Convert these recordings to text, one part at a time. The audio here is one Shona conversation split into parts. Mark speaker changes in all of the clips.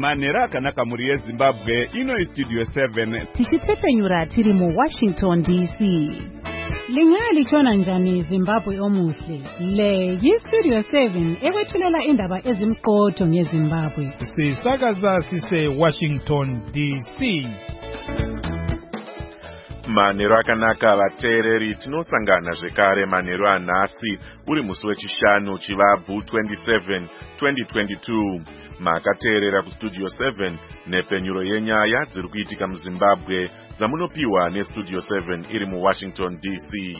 Speaker 1: Manhero akanaka muri yeZimbabwe, ino Studio 7.
Speaker 2: Tichitepfenyura tiri muWashington DC. Lingalichona njani Zimbabwe omuhle? Le yiStudio 7 ekwethulela indaba ezimqotho ngeZimbabwe.
Speaker 3: Sisakaza sise Washington DC.
Speaker 4: Manhero akanaka vateereri, tinosangana zvekare manhero anhasi uri musi wechishanu chivabvu 27 2022. Makateerera kuStudio 7 nepenyuro yenyaya dziri kuitika muZimbabwe dzamunopiwa neStudio 7 iri muWashington DC.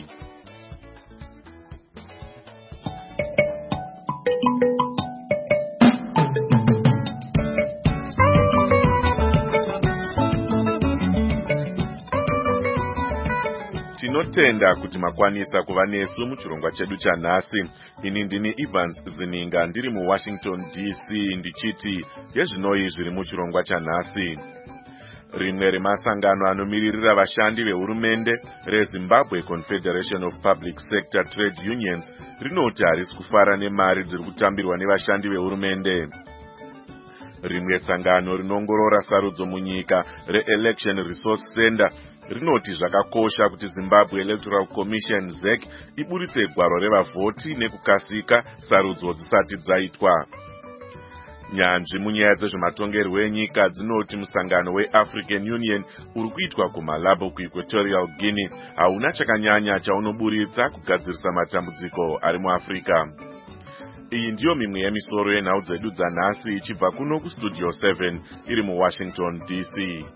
Speaker 4: Tinotenda kuti makwanisa kuva nesu muchirongwa chedu chanhasi. Ini ndini Evans Zininga ndiri muWashington DC ndichiti yezvinoi zviri muchirongwa chanhasi. Rimwe remasangano anomiririra vashandi vehurumende reZimbabwe Confederation of Public Sector Trade Unions rinoti harisi kufara nemari dziri kutambirwa nevashandi vehurumende. Rimwe sangano rinongorora sarudzo munyika reElection Resource Center rinoti zvakakosha kuti Zimbabwe Electoral Commission ZEC iburitse gwaro revavhoti nekukasika sarudzo dzisati dzaitwa. Nyanzvi munyaya dzezvematongerwo enyika dzinoti musangano weAfrican Union uri kuitwa kuMalabo kuEquatorial Guinea hauna chakanyanya chaunoburitsa kugadzirisa matambudziko ari muAfrica. Iyi ndiyo mimwe yemisoro yenhau dzedu dzanhasi ichibva kuno kuStudio 7 iri muWashington DC.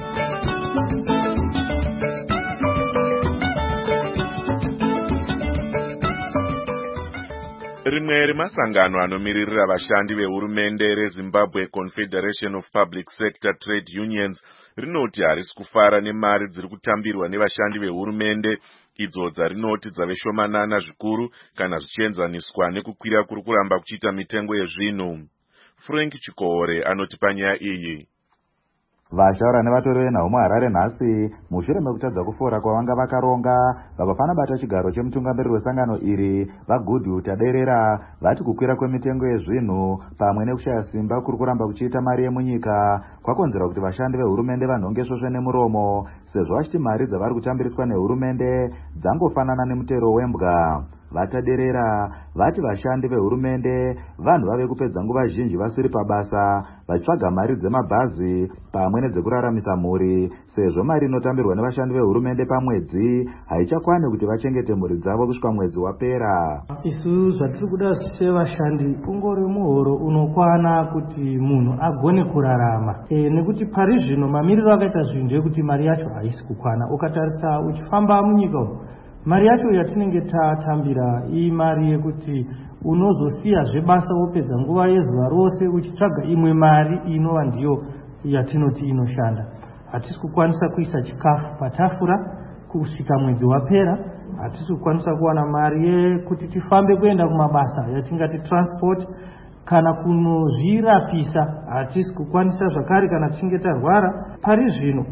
Speaker 4: Rimwe remasangano anomiririra vashandi vehurumende reZimbabwe Confederation of Public Sector Trade Unions rinoti harisi kufara nemari dziri kutambirwa nevashandi vehurumende idzo dzarinoti dzave shomanana zvikuru kana zvichienzaniswa nekukwira kuri kuramba kuchiita mitengo yezvinhu. Frank Chikore anoti panyaya iyi.
Speaker 5: Vashaura nevatori venhau muHarare nhasi mushure mekutadza kufora kwavanga vakaronga vakafana bata chigaro chemutungamiriri wesangano iri vaGoodwill Taderera vati kukwira kwemitengo yezvinhu pamwe nekushaya simba kuri kuramba kuchiita mari yemunyika kwakonzera kuti vashandi vehurumende vanhonge svosve nemuromo sezvo vachiti mari dzavari kutambiriswa nehurumende dzangofanana nemutero wembwa. Vataderera vati vashandi vehurumende vanhu vave kupedza nguva zhinji vasiri pabasa vachitsvaga mari dzemabhazi pamwe nedzekuraramisa mhuri sezvo mari inotambirwa nevashandi vehurumende pamwedzi haichakwani kuti vachengete mhuri dzavo kusvika mwedzi wapera.
Speaker 6: Isu zvatiri kuda sevashandi ungori muhoro unokwana kuti munhu agone kurarama nekuti pari zvino mamiriro akaita zvinhu ndekuti mari yacho haisi kukwana. Ukatarisa uchifamba munyika umu mari yacho yatinenge tatambira imari yekuti unozosiya zvebasa wopedza nguva yezuva rose uchitsvaga imwe mari inova ndiyo yatinoti inoshanda. Hatisi kukwanisa kuisa chikafu patafura kusvika mwedzi wapera. Hatisi kukwanisa kuwana mari yekuti tifambe kuenda kumabasa yatingati transport kana kunozvirapisa. Hatisi kukwanisa zvakare kana tichinge tarwara. Pari zvino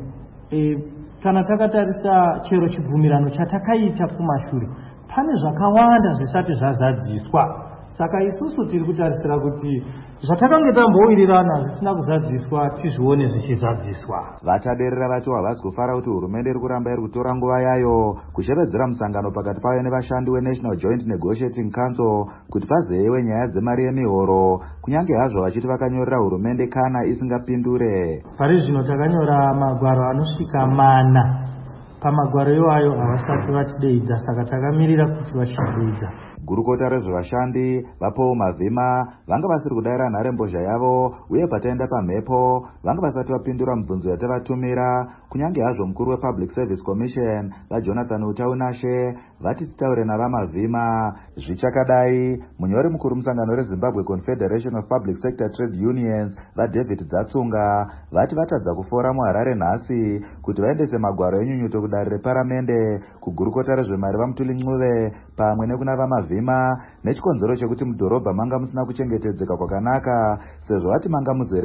Speaker 6: kana takatarisa chero chibvumirano chatakaita kumashure pane zvakawanda zvisati zvazadziswa. Saka isusu tiri kutarisira kuti zvatakange tambowirirana zvisina kuzadziswa tizvione zvichizadziswa.
Speaker 5: Vataderera vati havasi kufara kuti hurumende iri kuramba iri kutora nguva yayo kushevedzera musangano pakati payo nevashandi weNational Joint Negotiating Council kuti pazeyiwe nyaya dzemari yemihoro kunyange hazvo vachiti vakanyorera hurumende kana isingapindure.
Speaker 6: Pari zvino takanyora magwaro anosvika 4. Pamagwaro iwayo havasati vatideidza saka takamirira kuti vachideidza.
Speaker 5: Gurukota rezvevashandi vaPaul Mavhima vanga vasiri kudayira nharembozha yavo uye pataenda pamhepo vanga vasati vapindura mibvunzo yatavatumira kunyange hazvo mukuru wePublic Service Commission vaJonathan Utaunashe vati titaure navaMavhima. Zvichakadai munyori mukuru musangano reZimbabwe Confederation of Public Sector Trade Unions vaDavid Dzatsunga vati vatadza kufora muHarare nhasi kuti vaendese magwaro enyunyuto kudare reparamende kugurukota rezvemari vaMutuli Ncube pamwe nekuna vaMavhima nechikonzero chekuti mudhorobha manga musina kuchengetedzeka kwakanaka sezvo vati manga muzere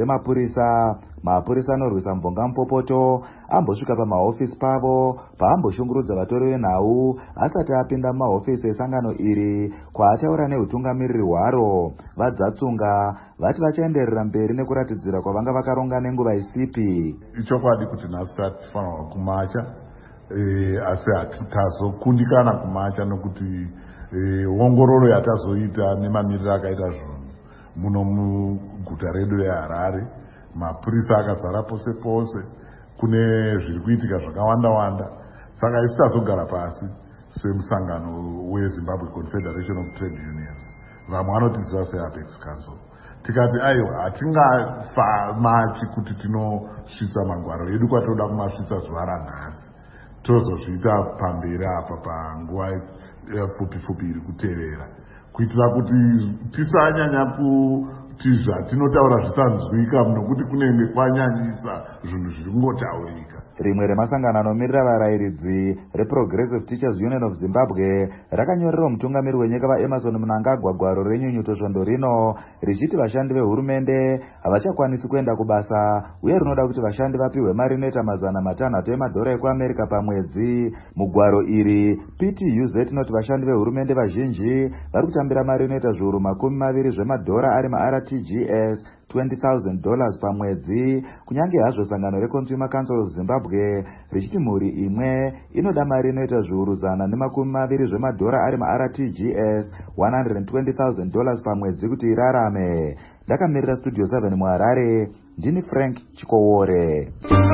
Speaker 5: mapurisa anorwisa mvonga mupopoto ambosvika pamahofisi pavo paamboshungurudza vatori venhau asati asati apinda mumahofisi esangano iri kwaataura neutungamiriri hwaro, vadzatsunga vati vachaenderera mberi nekuratidzira kwavanga vakaronga nenguva isipi.
Speaker 7: Ichokwadi kuti nhasi tatifanirwa kumacha, asi hatitazokundikana kumacha nokuti ongororo yatazoita nemamiriro akaita zvinhu muno muguta redu reHarare, mapurisa akazara pose pose, kune zviri kuitika zvakawanda. Saka isi tazogara pasi semusangano weZimbabwe Confederation of Trade Unions, vamwe vanotiziva seApex Council, tikati aiwa hatingafa machi kuti tinosvitsa magwaro edu kwatoda kumasvitsa zuva ranhasi, tozozviita pamberi apa panguva pfupi iri kutevera, kuitira kuti tisanyanya kuti zvatinotaura zvisanzwika nokuti kunenge kwanyanyisa zvinhu zviri kungotaurika.
Speaker 5: Rimwe remasangano anomirira varayiridzi reProgressive Teachers Union of Zimbabwe rakanyorera mutungamiri wenyika vaEmerson Mnangagwa gwaro renyunyuto svondo rino richiti vashandi vehurumende havachakwanisi kuenda kubasa uye rinoda kuti vashandi vapiwe mari inoita $600 emadhora ekuAmerica pamwedzi. Mugwaro iri PTUZ inoti vashandi vehurumende vazhinji vari kutambira mari inoita zviuru $20 zvemadhora ari maRTGS $20,000 pamwedzi, kunyange hazvo sangano reConsumer Council of Zimbabwe richiti mhuri imwe inoda mari inoita zviuru $120 zvemadhora ari maRTGS $120,000 pamwedzi kuti irarame. Ndakamirira Studio 7 muHarare, ndini Frank Chikowore.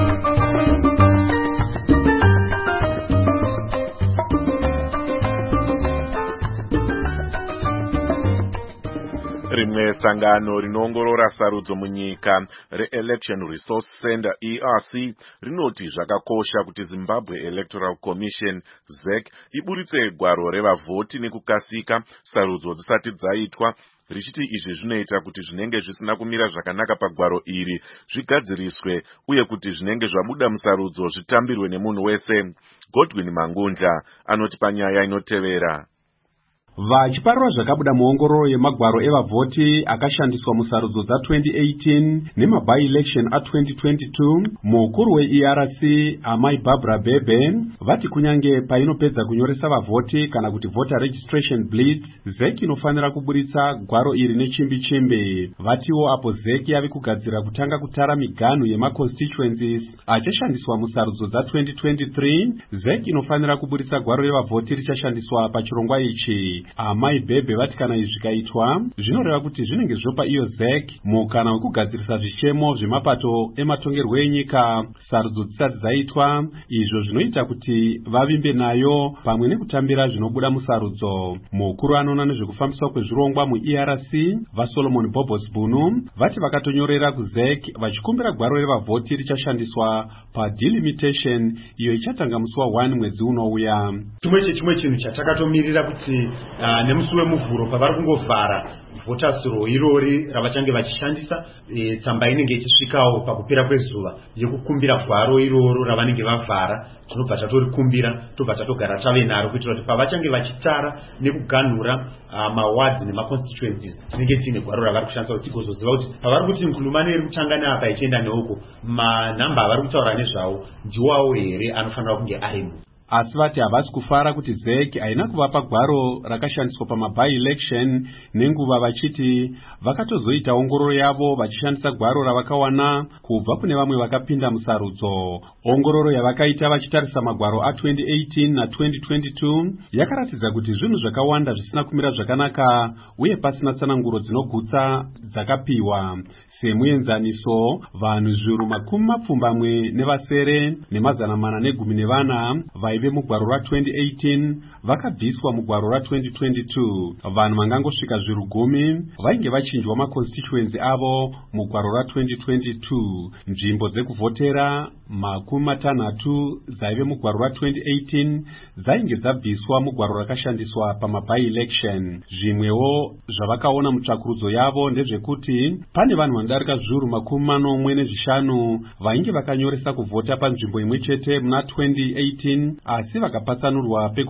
Speaker 4: Rimwe sangano rinoongorora sarudzo munyika reElection Resource Center ERC rinoti zvakakosha kuti Zimbabwe Electoral Commission ZEC iburitse gwaro revavhoti nekukasika sarudzo dzisati dzaitwa, richiti izvi zvinoita kuti zvinenge zvisina kumira zvakanaka pagwaro iri zvigadziriswe uye kuti zvinenge zvabuda musarudzo zvitambirwe nemunhu wese. Godwin Mangundla anoti panyaya inotevera.
Speaker 8: Vachiparura zvakabuda muongororo yemagwaro evavhoti akashandiswa musarudzo dza2018 nemaby-election a2022, mukuru weERC Amai Barbara Bebe vati kunyange painopedza kunyoresa vavhoti kana kuti voter registration blitz, ZEC inofanira kuburitsa gwaro iri nechimbi-chimbi. Vatiwo apo ZEC yave kugadzira kutanga kutara miganhu yemaconstituencies achashandiswa musarudzo dza2023, ZEC inofanira kuburitsa gwaro revavhoti richashandiswa pachirongwa ichi. Amai Bebe vati kana izvi zvikaitwa zvinoreva kuti zvinenge zvopa iyo ZEC mukana wekugadzirisa zvichemo zvemapato ematongerwo enyika sarudzo dzisati dzaitwa, izvo zvinoita kuti vavimbe nayo pamwe nekutambira zvinobuda musarudzo. Mukuru anoona nezvekufambiswa kwezvirongwa muERC vaSolomon Bobos Bunu vati vakatonyorera kuZEC vachikumbira gwaro revavhoti richashandiswa padelimitation iyo ichatanga musi wa1 mwedzi unouya.
Speaker 9: Chimwe chinhu chatakatomirira kuti nemusi wemuvhuro pavari kungovhara voters roll irori ravachange vachishandisa, tsamba inenge ichisvikawo pakupera kwezuva yekukumbira gwaro iroro ravanenge vavhara, tinobva tatorikumbira tobva tatogara tave naro kuitira kuti pavachange vachitara nekuganhura mawards nemaconstituencies tinenge tiine gwaro ravari kushandisa kuti tigozoziva kuti pavari kuti nkhulumane iri kutanga neapa ichienda neuko manhamba avari kutaura nezvawo ndiwawo here anofanira kunge arimo.
Speaker 8: Asi vati havasi kufara kuti ZEC haina kuvapa gwaro rakashandiswa pamaby-election nenguva, vachiti vakatozoita ongororo yavo vachishandisa gwaro ravakawana kubva kune vamwe vakapinda musarudzo. Ongororo yavakaita vachitarisa magwaro a2018 na2022 yakaratidza kuti zvinhu zvakawanda zvisina kumira zvakanaka uye pasina tsananguro dzinogutsa dzakapiwa. Semuenzaniso, vanhu zviuru $20 nevasere ne414 vaive mugwaro ra2018 vakabviswa mugwaro ra2022. Vanhu vangangosvika zviuru 10 vainge vachinjwa maconstituency avo mugwaro ra2022. Nzvimbo dzekuvhotera 60 dzaive mugwaro ra2018 dzainge dzabviswa mugwaro rakashandiswa pamaby-election. Zvimwewo zvavakaona mutsvakurudzo yavo ndezvekuti pane vanhu vanodarika zviuru 45 vainge vakanyoresa kuvhota panzvimbo imwe chete muna 2018 asi vakapatsanurwa pekuvhotera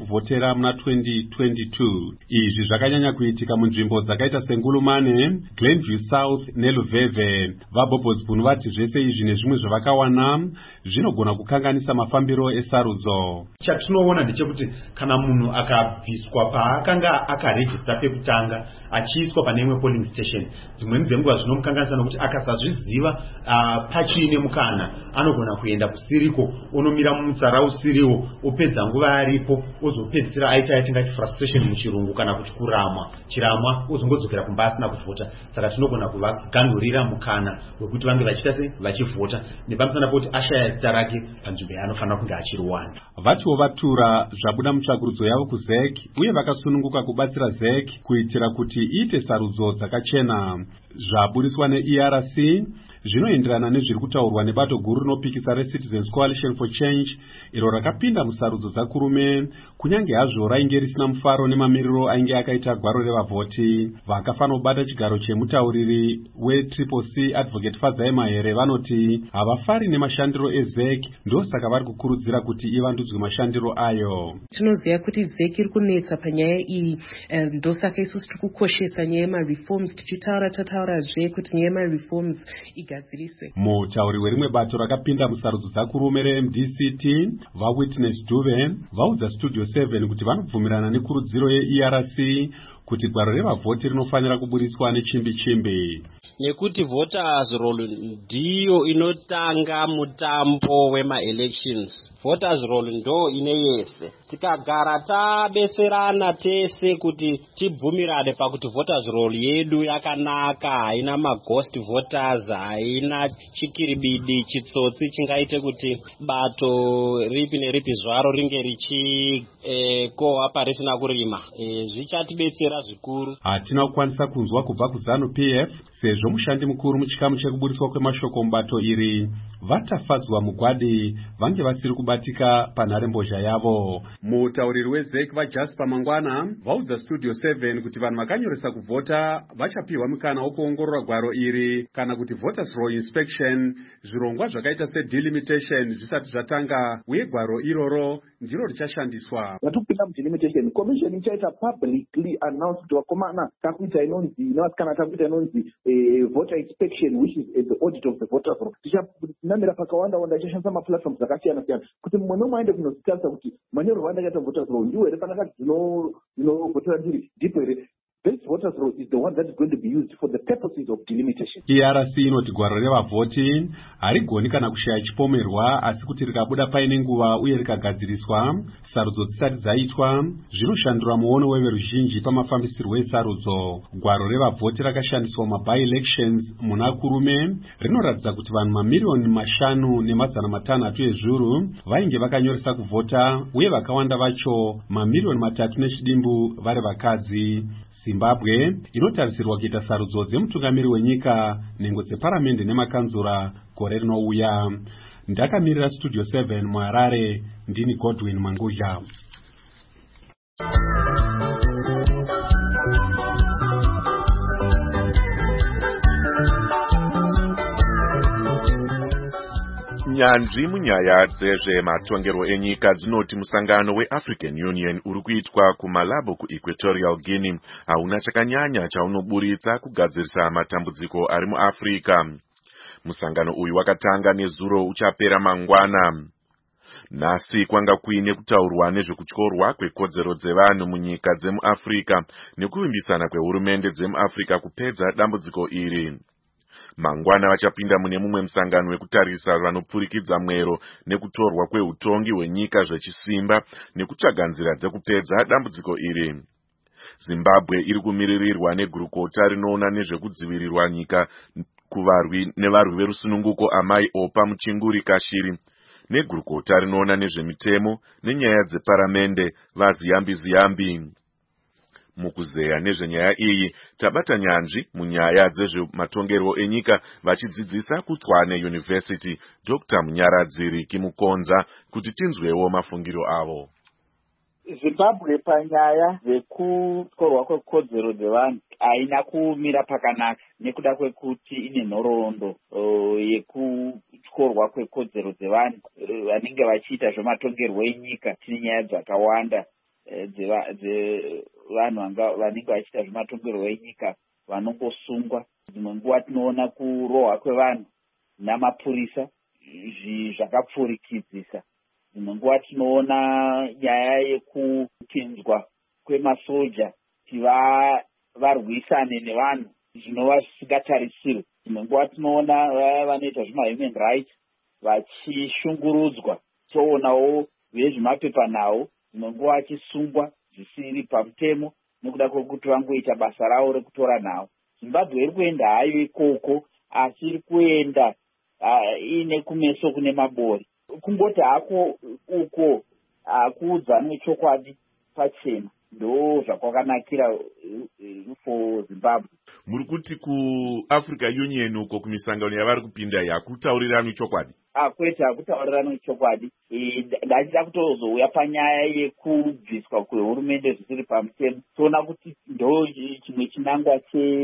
Speaker 8: kupedzisira muna 2022. Izvi zvakanyanya kuitika munzvimbo dzakaita seNgulumane, Glenview South neLuveve. VaBobosbun vati zvese izvi nezvimwe zvavakawana zvinogona kukanganisa mafambiro esarudzo.
Speaker 9: Chatinoona ndechekuti kana munhu akabviswa paakanga akarejista pekutanga achiiswa pane imwe polling station, dzimweni dzenguva zvinomukanganisa nokuti akasazviziva pachiine mukana anogona kuenda kusiriko onomira mumutsara usiriwo opedza nguva aripo ozopedzisira aita yatingati frustration muchirungu kana kuti kuramwa chiramwa ozongodzokera kumba asina kuvhota. Saka tinogona kuvagandurira mukana wekuti vange vachiita sei vachivhota nepamusana poti ashaya zita rake panzvimbo yaanofanira kunge achiriwana.
Speaker 8: Vatiwo vatura zvabuda mutsvakurudzo yavo kuZEC uye vakasununguka kubatsira ZEC kuitira kuti iite sarudzo dzakachena. Zvaburiswa neERC zvinoenderana nezviri kutaurwa nebato guru rinopikisa reCitizens Coalition for Change iro rakapinda musarudzo dzakurume kunyange hazvo rainge risina mufaro nemamiriro ainge akaita gwaro revavhoti. Vakafanira kubata chigaro chemutauriri weCCC Advocate Fadzai Mahere vanoti havafari nemashandiro eZEC, ndosaka vari kukurudzira kuti ivandudzwe mashandiro ayo.
Speaker 10: Tinoziva kuti ZEC iri kunetsa panyaya iyi, ndosaka isusu tiri kukoshesa nyaya yemareforms tataurazve kuti nyaya yemareforms igadziriswe.
Speaker 8: Mutauri werimwe bato rakapinda musarudzo dzakurume reMDCT vaWitness Dube vaudza Studio 7 kuti vanobvumirana nekurudziro yeERC kuti gwaro revavhoti rinofanira kuburiswa nechimbi-chimbi.
Speaker 11: Nekuti voters roll ndiyo inotanga mutambo wema-elections. Voters roll ndo ine yese. Tikagara tabeserana tese kuti tibvumirane pakuti voters roll yedu yakanaka, haina maghost voters, haina chikiribidi chitsotsi chingaite kuti bato ripi neripi zvaro ringe richikohwa parisina kurima. Zvichatibetsera zvikuru.
Speaker 8: Hatina kukwanisa kunzwa kubva kuZANU-PF sezvo mushandi mukuru muchikamu chekuburiswa kwemashoko mubato iri vatafadzwa mugwadi vange vasiri kubatika panharembozha yavo. Mutauriri weZEC vaJasper Mangwana vaudza Studio 7 kuti vanhu vakanyoresa kuvhota vachapiwa mukana wokuongorora gwaro iri kana kuti voters roll inspection, zvirongwa zvakaita sedelimitation zvisati zvatanga, uye gwaro iroro ndiro richashandiswa.
Speaker 12: Watupinda mudelimitation commission ichaita publicly announced kuti wakomana takuita inonzi inowasikana takuita inonzi voter inspection which is the audit of the voters roll. Tichatinamira pakawanda ichashandisa maplatforms akasiyana-siyana kuti mumwe nomwe aende kunozvitarisa kuti manyorerwo andakaita voters roll ndiwo here kana kuti dzinovhotera ndiri ndipo here. This voters roll is the one that is going to be used for the purposes of delimitation.
Speaker 8: ERC inoti gwaro revavhoti harigoni kana kushaya chipomerwa, asi kuti rikabuda paine nguva uye rikagadziriswa sarudzo dzisati dzaitwa zvinoshandura muono weveruzhinji pamafambisirwo esarudzo. Gwaro revavhoti rakashandiswa mumaby-elections muna kurume rinoratidza kuti vanhu 5,500,600 ezviuru vainge vakanyoresa kuvhota, uye vakawanda vacho 3,000,000 nechidimbu vari vakadzi. Zimbabwe inotarisirwa kuita sarudzo dzemutungamiri wenyika, nhengo dzeparamende nemakanzura gore rinouya. Ndakamirira Studio 7 muHarare, ndini Godwin Mangudla.
Speaker 4: Nyanzvi munyaya dzezvematongerwo enyika dzinoti musangano weAfrican Union uri kuitwa kuMalabo kuEquatorial Guinea hauna chakanyanya chaunoburitsa kugadzirisa matambudziko ari muAfrica. Musangano uyu wakatanga nezuro uchapera mangwana. Nhasi kwanga kuine kutaurwa nezvekutyorwa kwekodzero dzevanhu munyika dzemuAfrica nekuvimbisana kwehurumende dzemuAfrica kupedza dambudziko iri. Mangwana vachapinda mune mumwe musangano wekutarisa vanopfurikidza mwero nekutorwa kweutongi hwenyika zvechisimba nekutsvaga nzira dzekupedza dambudziko iri. Zimbabwe iri kumiririrwa negurukota rinoona nezvekudzivirirwa nyika nevarwi verusununguko Amai Opa Muchinguri Kashiri, negurukota rinoona nezvemitemo nenyaya dzeparamende vaZiyambi Ziyambi. Mukuzeya nezvenyaya iyi tabata nyanzvi munyaya dzezvematongerwo enyika vachidzidzisa kuTswane University Dr. Munyaradzi Riki Mukonza kuti tinzwewo mafungiro avo.
Speaker 13: Zimbabwe panyaya dzekutorwa kwekodzero dzevanhu haina kumira pakanaka nekuda kwekuti ine nhoroondo yekutyorwa kwekodzero dzevanhu vanenge vachiita zvematongerwo enyika tine nyaya dzakawanda dzevanhu vanenge vachiita zvematongerwo enyika vanongosungwa. Dzimwe nguva tinoona kurohwa kwevanhu namapurisa zvakapfurikidzisa. Dzimwe nguva tinoona nyaya yekupinzwa kwemasoja kuti varwisane nevanhu zvinova zvisingatarisirwe. Dzimwe nguva tinoona vaya vanoita zvemahuman rights vachishungurudzwa, toonawo vezvemapepanhau dzimwe nguva vachisungwa zvisiri pamutemo nekuda kwekuti vangoita basa ravo rekutora nhau. Zimbabwe iri kuenda hayo ikoko, asi iri kuenda ine kumeso kune mabori. Kungoti hako uko kuudzanwe chokwadi pachena ndo zvakwakanakira for Zimbabwe.
Speaker 4: Muri kuti kuAfrica Union uko kumisangano yavari kupinda hakutauriranwi chokwadi?
Speaker 13: Kwete, hakutauriranwi chokwadi. Ndachida kutozouya panyaya yekubviswa kwehurumende zvisiri pamutemo. Toona kuti ndo chimwe chinangwa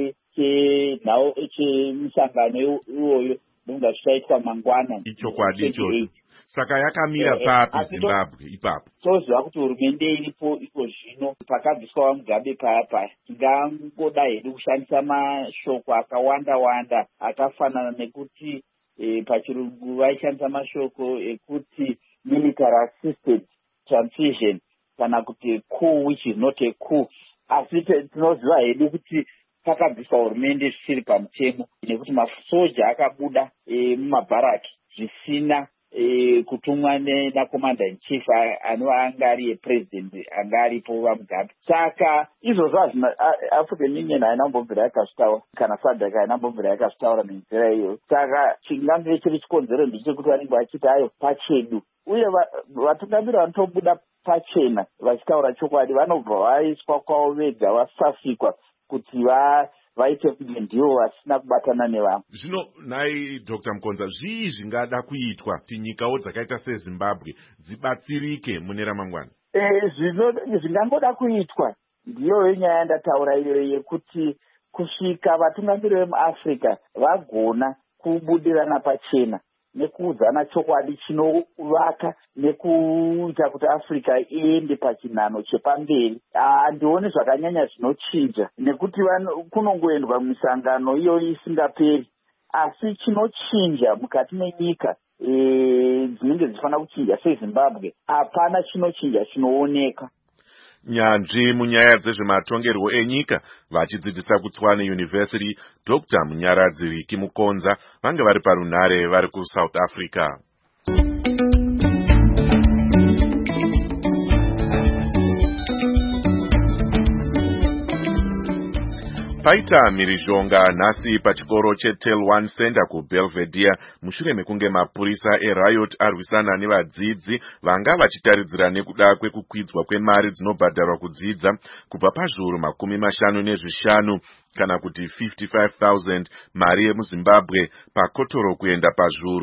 Speaker 13: chemisangano iyoyo ndonga zvichaitwa mangwana.
Speaker 4: Ichokwadi ichocho. Saka yakamira papi Zimbabwe ipapo?
Speaker 13: Toziva kuti hurumende iripo iko zvino pakabviswa Mugabe paya. Tingangoda hedu kushandisa mashoko akawanda akafanana nekuti pachirungu vaishandisa mashoko ekuti military assisted transition kana kuti coup which is not a coup. Asi tinoziva hedu kuti pakabviswa hurumende zvisiri pamutemo nekuti masoja akabuda mumabharaki zvisina kutumwa nakomanda in chief anova anga ari president anga aripo vaMugabe. Saka izvozvo African Union haina kumbobvira yakazvitaura kana SADC haina kumbobvira yakazvitaura nenzira iyoyo. Saka chingange chiri chikonzero ndechekuti vanenge vachiti ayo pachedu, uye vatungamiri vanotobuda pachena vachitaura chokwadi vanobva vaiswa kwavo vega vasafikwa kuti vaite kunge ndivo vasina kubatana nevamwe.
Speaker 4: Zvino nhai Dr. Mukonza, zvii zvingada kuitwa kuti nyikawo dzakaita seZimbabwe dzibatsirike mune ramangwana?
Speaker 13: Zvingangoda kuitwa ndiyo nyaya yandataura iyoyo yekuti kusvika vatungamiri vemuAfrica vagona kubudirana pachena nekuudzana chokwadi chinovaka nekuita kuti Africa iende pachinhano chepamberi. Handioni zvakanyanya zvinochinja nekuti kunongoendwa misangano iyo isingaperi, asi chinochinja mukati menyika dzinenge dzichifana kuchinja seZimbabwe hapana chinochinja chinooneka.
Speaker 4: Nyanzvi munyaya dzezvematongerwo enyika vachidzidzisa kuTshwane University, Dr. Munyaradzi Viki Mukonza vange vari parunhare vari kuSouth Africa. Paita mhirizhonga nhasi pachikoro cheTel 1 Center kuBelvedere mushure mekunge mapurisa eRiot arwisana nevadzidzi vanga vachitaridzira nekuda kwekukwidzwa kwemari dzinobhadharwa kudzidza kubva pazviuru 55 kana kuti 55,000 mari yemuZimbabwe pakotoro kuenda pazviuru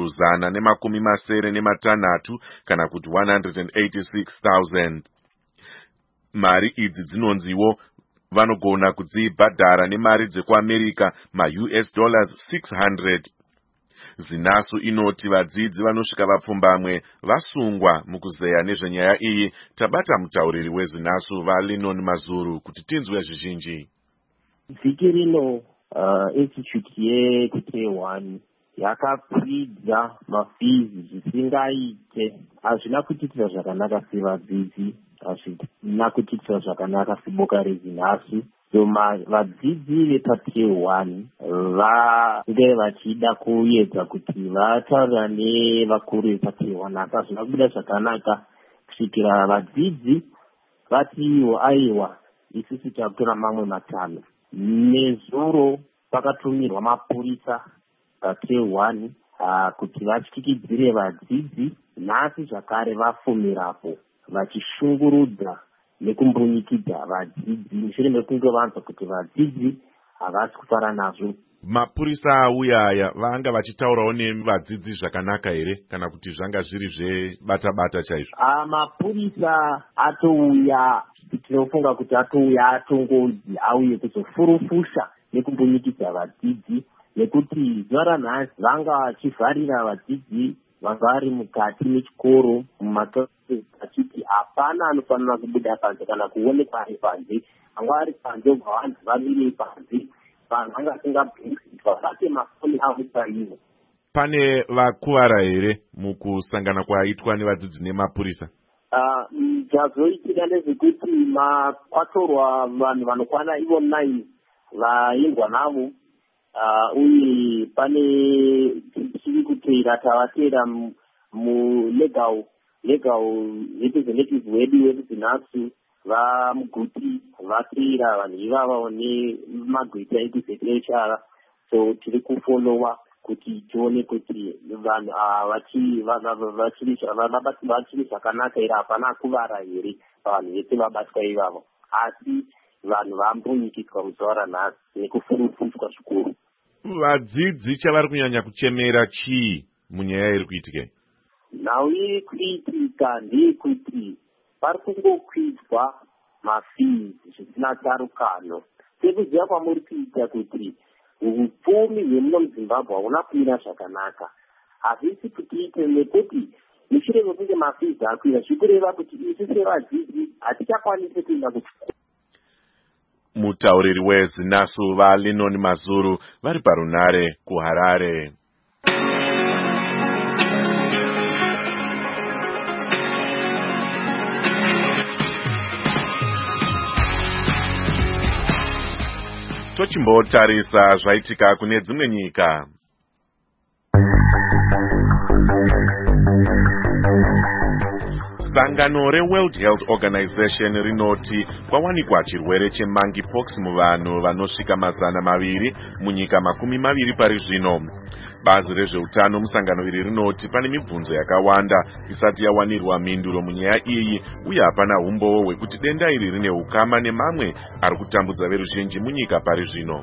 Speaker 4: 176 kana kuti 186,000. Mari idzi dzinonziwo vanogona kudzibhadhara nemari dzekuAmerica US dollars 600. Zinasu inoti vadzidzi vanosvika vapfumbamwe vasungwa mukuzeya nezvenyaya iyi. Tabata mutauriri wezinasu vaLenon Mazuru kuti tinzwe zvizhinji.
Speaker 14: Vhiki rino institute yekuT1 yakakwidza mafees zvisingaite. Hazvina kutiitira zvakanaka sevadzidzi, hazvina kutiitira zvakanaka seboka rezinasu. Vadzidzi vepaT1 vange vachida kuedza kuti vataura nevakuru vepaT1, asi hazvina kubuda zvakanaka kusvikira vadzidzi vatiwo aiwa isusu takutora mamwe matano. Nezuro pakatumirwa mapurisa paT1 kuti vatyikidzire vadzidzi. Nhasi zvakare vafumirapo vachishungurudza nekumbrunyikidza vadzidzi mushure mekunge vanzwa kuti vadzidzi havasi kufara nazvo.
Speaker 4: Mapurisa auya vanga vachitaurawo nevadzidzi zvakanaka here kana kuti zvanga zviri zvebata-bata chaizvo?
Speaker 14: Mapurisa atouya, tinofunga kuti atouya atongozi auye kuzofurufusha nekumbrunyikidza vadzidzi, nekuti zuva ranhasi vanga vachivharira vadzidzi vanga vari mukati mechikoro mumaklasi achiti hapana anofanira kubuda panze kana kuonekwa ari panze. Vanga ari panze ubva vanhu vamire panze, vanhu vanga vasingabvunzwa vate mafoni avo chaivo.
Speaker 4: Pane vakuvara here mukusangana kwaitwa nevadzidzi nemapurisa?
Speaker 14: Zvazoitika ndezvekuti kwatorwa vanhu vanokwana ivo 9 vaendwa navo, uye pane chiri kuteera tavatera mulegal representative wedu wekuzinhasu vamuguti vateera vanhu ivava nemagwita ekuzekerechara. So tiri kufolowa kuti tione kuti vanhu vachiri zvakanaka here, hapana kuvara here pavanhu vese vabatwa ivavo, asi vanhu vambonyikiswa muzuva ranhasi nekufurufutwa zvikuru.
Speaker 4: Vadzidzi chavari kunyanya kuchemera chii munyaya iri kuitika?
Speaker 14: Nhau iri kuitika ndeyekuti pari kungokwidzwa mafees zvisina tsarukano. Sekuziva kwamuri kuita kuti upfumi hwemuno muZimbabwe hauna kumira zvakanaka. Hazvisi kutiite nekuti mushure mekunge mafees akwira zvikureva kuti isu sevadzidzi hatichakwanisi kuenda kuchikoro.
Speaker 4: Mutauriri weZinasu vaLenon Mazuru vari parunare kuHarare. Tochimbotarisa zvaitika kune dzimwe nyika. Sangano reWorld Health Organization rinoti kwawanikwa chirwere chemonkeypox muvanhu vanosvika 200 munyika 20 pari zvino. Bazi rezveutano musangano iri rinoti pane mibvunzo yakawanda isati yawanirwa mhinduro munyaya iyi, uye hapana umbowo hwekuti denda iri rine ukama nemamwe ari kutambudza veruzhinji munyika pari zvino.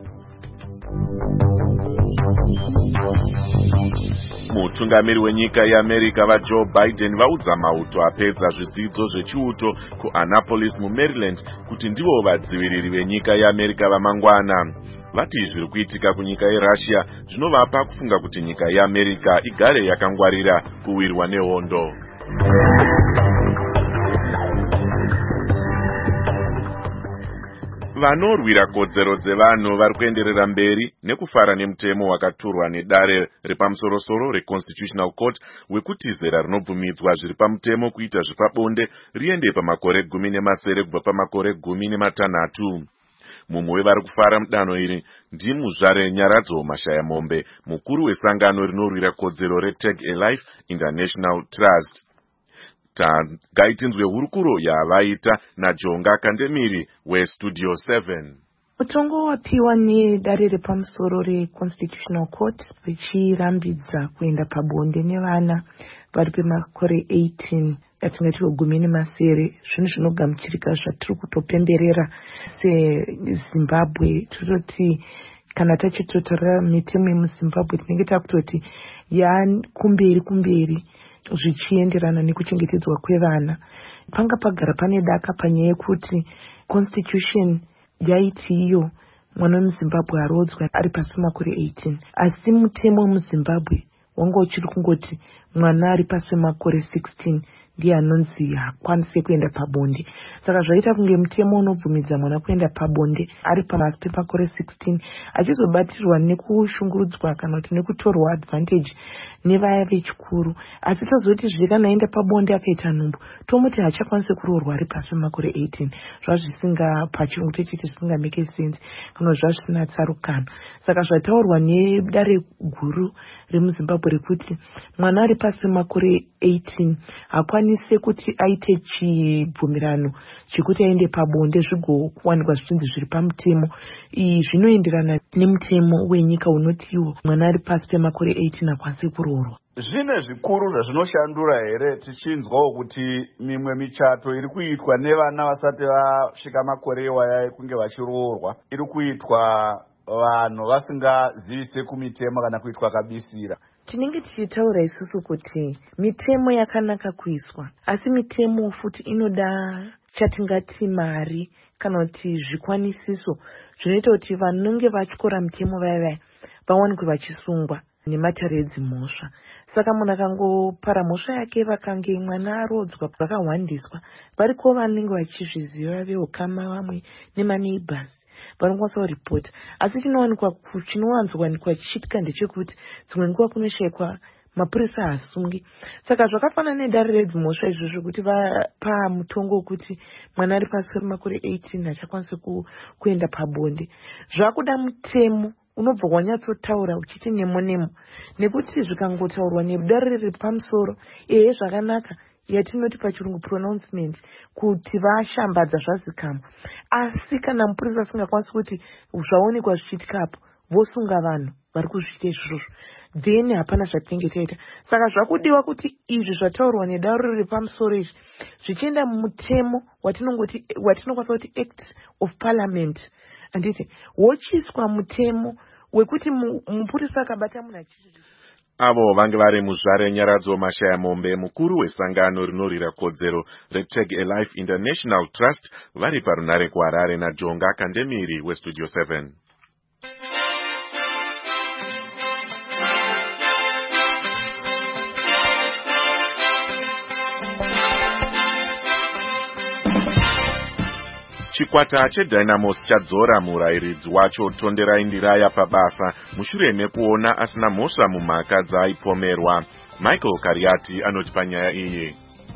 Speaker 4: Mutungamiri wenyika yeAmerica vaJoe Biden vaudza mauto apedza zvidzidzo zvechiuto kuAnnapolis muMaryland kuti ndivo vadziviriri venyika yeAmerica vamangwana. Vati zviri kuitika kunyika yeRussia zvinovapa kufunga kuti nyika yeAmerica igare yakangwarira kuwirwa nehondo. Vanorwira kodzero dzevanhu vari kuenderera mberi nekufara nemutemo wakaturwa nedare repamusorosoro reConstitutional Court wekuti zera rinobvumidzwa zviri pamutemo kuita zvepabonde riende pamakore 10 kubva pamakore 16. Mumwe wevari kufara mudanho iri ndimuzvare Nyaradzo Mashayamombe, mukuru wesangano rinorwira kodzero reTag a Life International Trust. Ngaitinzwe hurukuro yavaita naJonga Kandemiri weStudio 7.
Speaker 15: Mutongo wapiwa nedare repamusoro reConstitutional Court richirambidza kuenda pabonde nevana vari pemakore 18 atingati 17 zvinhu zvinogamuchirika zvatiri kutopemberera seZimbabwe. Tototi kana tachitotora mitemo yemuZimbabwe tinenge takutoti kumberi zvichienderana nekuchengetedzwa kwevana. Panga pagara pane daka panyaya yekuti constitution yaiti iyo mwana wemuZimbabwe arodzwa ari pasi pemakore 18, asi mutemo wemuZimbabwe wanga uchiri kungoti mwana ari pasi pemakore 16 ndiye anonzi hakwanise kuenda pabonde. Saka zvaita kunge mutemo unobvumidza mwana kuenda pabonde ari pasi pemakore 16 achizobatirwa nekushungurudzwa kana kuti nekutorwa advantage nevaya vechikuru. Asi tazoti zvekana aenda pabonde akaita nhumbu tomuti hachakwanise kuroorwa ari pasi pemakore 18. Zvazvisinga pachirungu techiti zvisinga make sense kana zvazvisina tsarukano. Saka zvataurwa nedare guru remuZimbabwe rekuti mwana ari pasi pemakore 18 hakwanise kuti aite chibvumirano chekuti aende pabonde zvigowanikwa zvichinzi zviri pamutemo. Zvinoenderana nemutemo wenyika unotiwo mwana ari pasi pemakore 18 hakwanise kuroorwa.
Speaker 16: Zvine zvikuru zvezvinoshandura here tichinzwawo kuti mimwe michato iri kuitwa nevana vasati vasvika makore iwaya ekunge vachiroorwa iri kuitwa vanhu vasingazivise kumitemo kana kuitwa kabisira.
Speaker 15: Tinenge tichitaura isusu kuti mitemo yakanaka kuiswa, asi mitemo futi inoda chatingati mari kana kuti zvikwanisiso zvinoita kuti vanenge vachikora mitemo vaya vawanikwe vachisungwa nematare edzimhosva. saka munhu akangopara mhosva yake vakange mwana arodzwa vakahwandiswa variko vanenge vachizviziva veukama vamwe nemaneighbors vanokwanisa kuripota. Asi chinowanzowanikwa chichiitika ndechekuti dzimwe nguva kunoshayikwa mapurisa hasungi. Saka zvakafanana nedare redzimhosva izvozvo kuti vapa mutongo wekuti mwana ari pasi pemakore 18 achakwanisa kuenda pabonde. Zvakuda mutemo unobva wanyatsotaura uchiti nemo nekuti zvikangotaurwa nedare riri pamusoro zvakanaka yatinoti pachirungu pronouncement kuti vashambadza zvazikama. Asi kana mupurisa asingakwanisi kuti zvaonekwa zvichiitikapo vosunga vanhu vari kuzviita izvozvo, then hapana zvatinenge taita. Saka zvakudiwa kuti izvi zvataurwa nedare riri pamusoro izvi zvichienda mumutemo watinokwanisa kuti Act of Parliament anditi wochiswa mutemo wekuti mupurisa akabata munhu achichi.
Speaker 4: Avo vange vari muzvare Nyaradzo Mashaya Mombe, mukuru wesangano rinorwira kodzero reTag a Life International Trust, vari parunare kuHarare naJonga Kandemiri weStudio 7. Chikwata cheDynamos chadzora murayiridzi wacho Tonderai Ndiraya pabasa mushure mekuona asina mhosva mumhaka dzaaipomerwa. Michael Kariati anoti panyaya iyi.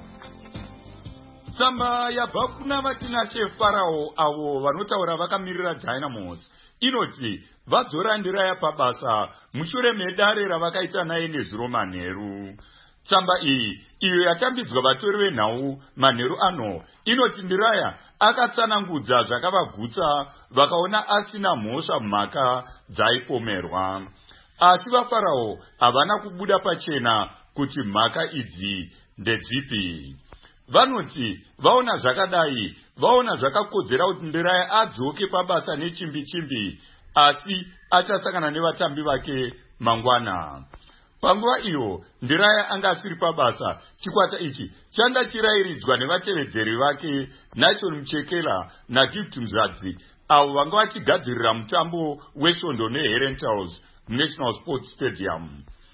Speaker 17: Tsamba yabva kuna vatinashe Farao avo vanotaura vakamirira Dynamos inoti vadzora Ndiraya pabasa mushure medare ravakaita naye nezuro manheru. Tsamba iyi iyo yatambidzwa vatori venhau manheru ano inoti Ndiraya akatsanangudza zvakavagutsa vakaona asina mhosva mumhaka dzaipomerwa. Asi vaFarao havana kubuda pachena kuti mhaka idzi ndedzipi. Vanoti vaona zvakadai, vaona zvakakodzera kuti Ndiraya adzoke pabasa nechimbi-chimbi, asi achasangana nevatambi vake mangwana. Panguva iyo Ndiraya anga asiri pabasa, chikwata ichi changa chirayiridzwa nevatevedzeri vake Nation Muchekela naGift Mzadzi, avo vanga vachigadzirira mutambo wesvondo neHerentals National Sports Stadium.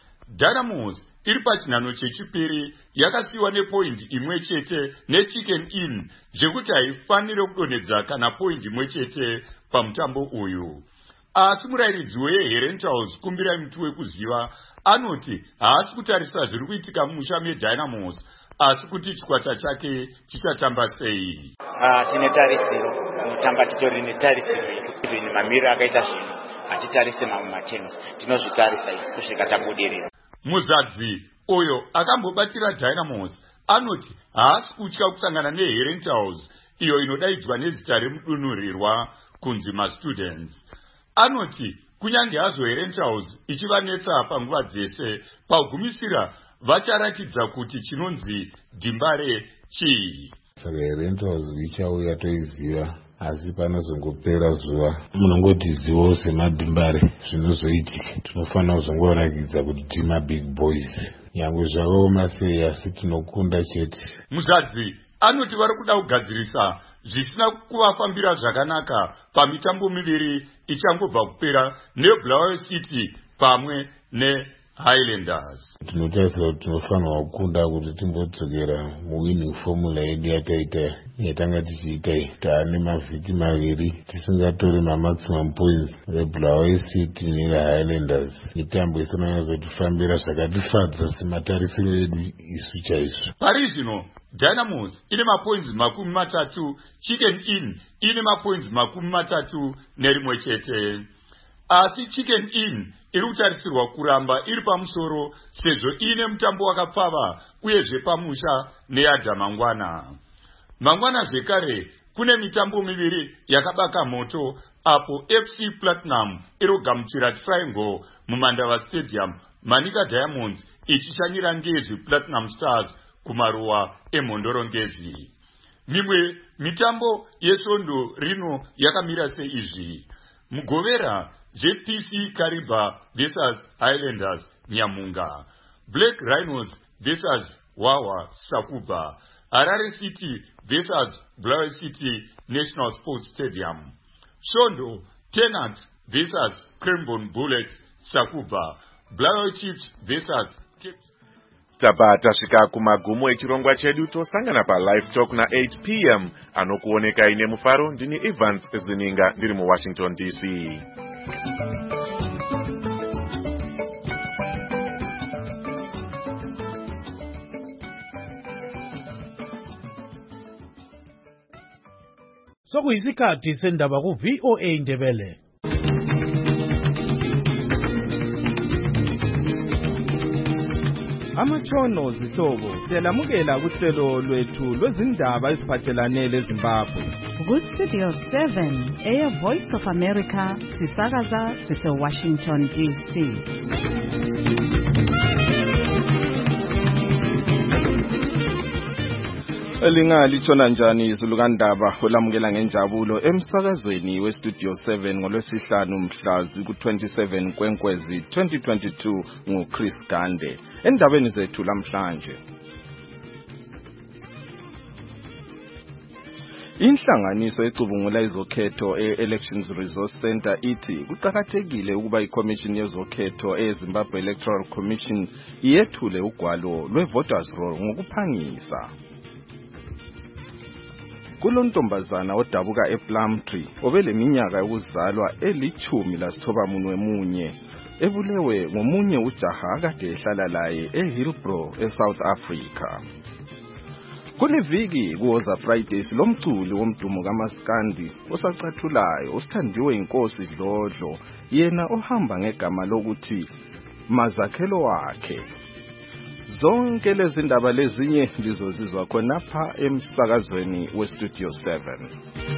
Speaker 17: Dynamos iri pachinhano chechipiri yakasiyiwa nepoindi imwe chete neChicken Inn zvekuti haifanire kudonhedza kana poindi imwe chete pamutambo uyu. Asi murayiridzi weHerentals Kumbirai Muti Wekuziva anoti haasi kutarisa zviri kuitika mumusha meDynamos, asi kuti chikwata chake chichatamba sei.
Speaker 18: Tine tarisiro kutamba titori netarisiro yekuti mamiriro akaita zvinhu hatitarise mamwe matems, tinozvitarisa kusvika tabudirira.
Speaker 17: Muzadzi oyo akambobatira Dynamos anoti haasi kutya kusangana neHerentals iyo inodaidzwa nezita remudunhurirwa kunzi maStudents. Anoti kunyange hazvo Herentals ichivanetsa panguva dzese, pagumisira vacharatidza kuti chinonzi dhimbare chii.
Speaker 19: Saka Herentals ichauya toiziva, asi panozongopera zuva munongoti zivo semadhimbare zvinozoitika. Tinofanira kuzongorakidza kuti tima big boys, nyangwe zvakaoma sei asi tinokunda chete.
Speaker 17: Muzadzi anoti vari kuda kugadzirisa zvisina kuvafambira zvakanaka pamitambo miviri ichangobva kupera neBulawayo City pamwe neHighlanders.
Speaker 19: Tinotarisira kuti tinofanirwa kukunda kuti timbodzokera muwinning formula yedu yatanga tichiita taane mavhiki maviri tisingatori mamaximum points reBulawayo City neHighlanders. Mitambo isananyazotifambira zvakatifadza sematarisiro edu isu chaizvo.
Speaker 17: Pari zvino Dynamos ine mapoints 30, Chicken Inn ine mapoints 31 chete. Asi Chicken Inn iri kutarisirwa kuramba iri pamusoro sezvo ine mutambo wakapfava uyezve pamusha neadha mangwana. Mangwana zvekare kune mitambo miviri yakabaka moto apo FC Platinum irogamuchira Triangle muMandava Stadium, Manika Diamonds ichishanyira Ngezi Platinum Stars kumaruwa eMhondorongezi. Mimwe mitambo yesvondo rino yakamira seizvi. Mugovera JPC Kariba vs Highlanders Nyamunga, Black Rhinos vs Wawa Sakuba, Harare City vs Bulawayo City National Sports Stadium, Shondo Tenant vs Cranbourne Bullets Sakuba, Bulawayo Chiefs vs
Speaker 4: Taba tasvika kumagumo echirongwa chedu tosangana palive talk na8 p.m. anokuoneka ine mufaro. Ndini Evans Zininga ndiri muWashington DC.
Speaker 3: Sokuyisikhathi sendaba ku VOA Ndebele.
Speaker 20: Amatshono zihlobo siyalamukela kuhlelo lwethu lwezindaba eziphathelane leZimbabwe.
Speaker 21: Ku-Studio 7 Air Voice of America sisakaza sise-Washington DC.
Speaker 20: Lingalithona njani izulukandaba olamukela ngenjabulo emsakazweni weStudio 7 ngolwesihlanu mhla ku-27 Kwenkwezi 2022 nguChris Gande. Endabeni zethu lamhlanje, inhlanganiso ecubungula izokhetho e-Elections Resource Center ithi kuqakathekile ukuba iCommission yezokhetho eZimbabwe Electoral Commission iyethule ugwalo lwe-voters roll ngokuphangisa. Kulontombazana odabuka ePlumtree obeleminyaka yokuzalwa eli-11 ebulewe ngomunye ujaha akade ehlala laye eHillbrow eSouth Africa. Kuleviki kuwoza Fridays lomculi womdumo kaMaskandi osacathulayo osithandiwe inkosi Dlodlo, yena ohamba ngegama lokuthi Mazakhelo wakhe. Zonke lezi ndaba lezinye ndizozizwa khonapha emsakazweni weStudio 7.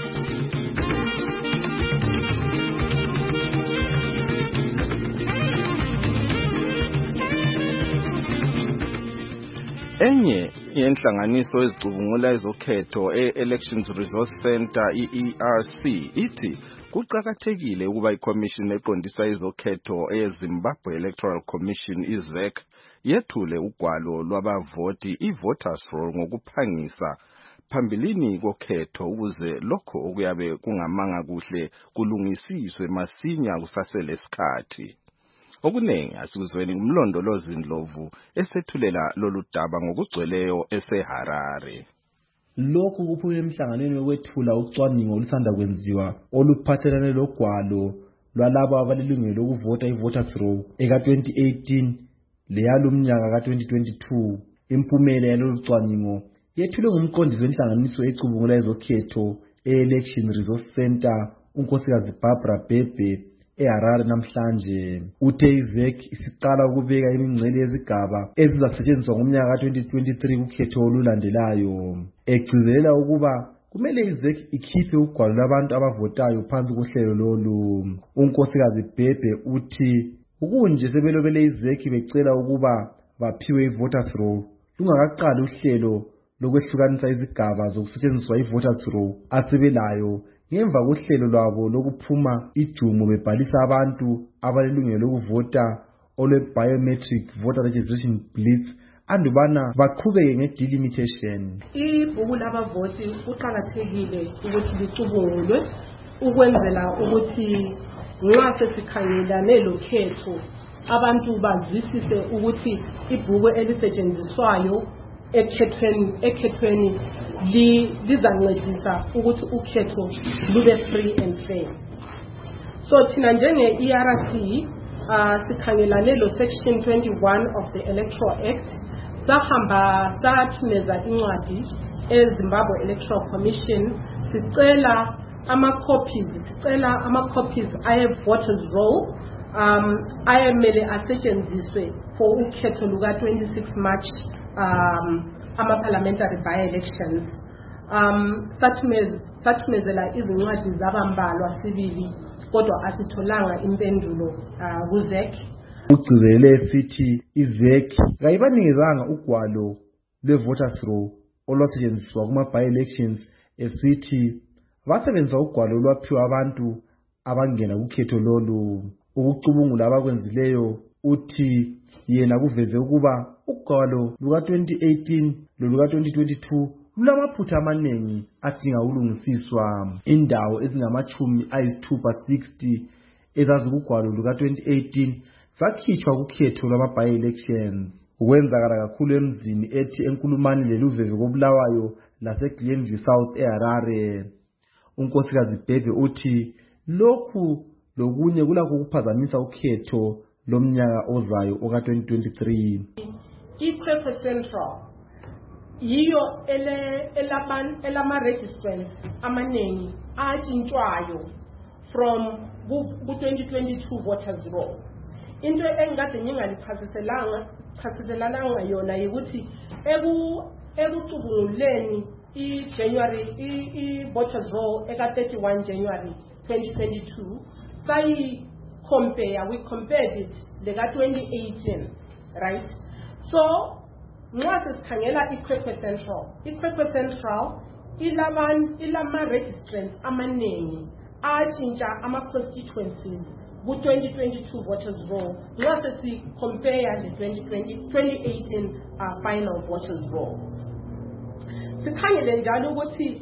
Speaker 20: Enye yenhlanganiso ezicubungula ezokhetho e-Elections Resource Center ERC ithi kuqakathekile ukuba iCommission eqondisa ezokhetho eZimbabwe Electoral Commission iZEC yethule ugwalo lwabavoti i-voters roll ngokuphangisa phambilini kokhetho ukuze lokho okuyabe kungamanga kuhle kulungisiswe masinya kusasele isikhathi. Okunengi asikuzweni ngumlondolozi Ndlovu esethulela lolu daba ngokugcweleyo eseHarare.
Speaker 22: Lokhu kuphume emhlanganweni wokwethula ucwaningo olusanda kwenziwa oluphathelane logwalo lwalabo abalilungelo lokuvota i-voters roll eka-2018 leyalumnyaka ka-2022. Impumela yalolu cwaningo yethulwe ngumqondisi wenhlanganiso ecubungula ezokhetho e-Election Resource Center unkosikazi Barbara Bhebhe eHarare namhlanje. Uthe iZEC isiqala ukubeka imingcele yezigaba ezizasetshenziswa ngomnyaka ka-2023 kukhetho olulandelayo. Egcizelela ukuba kumele iZEC ikhiphe ugwalo lwabantu abavotayo phansi kohlelo lolu. Unkosikazi Bhebhe uthi ukunje sebelobele iZEC becela ukuba baphiwe i-voters roll lungakaqali uhlelo lokwehlukanisa izigaba zokusetshenziswa i-voters roll asebelayo ngemva kohlelo lwabo lokuphuma ijumo bebhalisa abantu abalilungelo lokuvota olwe-biometric voter registration blitz andubana baqhubeke nge-delimitation.
Speaker 23: Ibhuku labavoti kuqakathekile ukuthi licubungulwe ukwenzela ukuthi nxa sesikhangelane lokhetho abantu bazwisise ukuthi ibhuku elisetshenziswayo ekhethweni lizancedisa ukuthi ukhetho lube free and fair. So thina njenge-ERC sikhangelane lo section 21 of the Electoral Act sahamba sathumeza incwadi eZimbabwe Electoral Commission sicela ama-copies aye-voters roll ayemele asetshenziswe for ukhetho luka-26 March ama-parliamentary by-elections. Sathumezela izincwadi zabambalwa sibili kodwa asitholanga impendulo kuZEC.
Speaker 22: Ugcizelele sithi iZEC kayibanikezanga ugwalo lwe-voters roll olwasetshenziswa kuma-by-elections esithi basebenzisa ugwalo olwaphiwa abantu abangena kukhetho lolu. Ukucubungula abakwenzileyo uthi yena kuveze ukuba ugwalo luka-2018 loluka-2022 lulamaphutha amaningi adinga ukulungisiswa. Indawo ezingama-60 ezazikugwalo luka-2018 zakhitshwa kukhetho lwama-by-elections. ukwenzakala kakhulu emzini ethi enkulumani leluveve koBulawayo laseGlenview South eHarare. Unkosikazi Bhebhe uthi lokhu lokunye kulakho ukuphazamisa ukhetho lomnyaka ozayo oka-2023.
Speaker 23: iKwekwe Central yiyo elama-registrants amaningi atshintshwayo from ku-2022 voters roll. Into engikade ngingalichasiselalanga yona yikuthi ekucubunguleni i-January i-voters roll eka-31 January 2022 we compared it leka-2018, right? So nxa sesikhangela iKwekwe Central ilama-registrants amaningi atshintsha ama-constituencies ku-2022 voters roll nxa sesi-compare le-2018 final voters roll. Sikhangele njalo ukuthi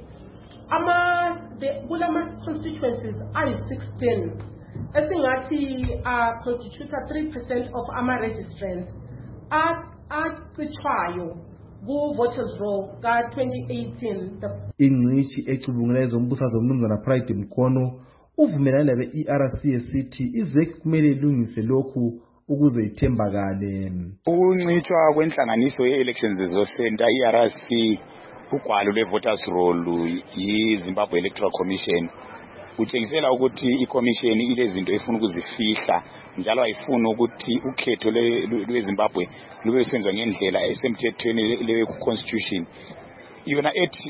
Speaker 23: kulama-constituencies ayi-16 esingathi constitute 3% of ama-registrants acitshwayo ku-voters roll ka-2018.
Speaker 22: Ingcitshi ecubungula ezombusazwe uMnumzana Pride Mkono uvumelane labe-ERC esithi iZEC kumele ilungise lokhu ukuze ithembakale.
Speaker 1: Ukuncitshwa kwenhlanganiso ye-elections zezocenter i-ERC ugwalo lwe-voters roll yi-Zimbabwe Electoral Commission kutshengisela ukuthi i-commission ilezinto efuna ukuzifihla njalo ayifuni ukuthi ukhetho lweZimbabwe lube senzwa ngendlela esemthethweni le-constitution. Yona ethi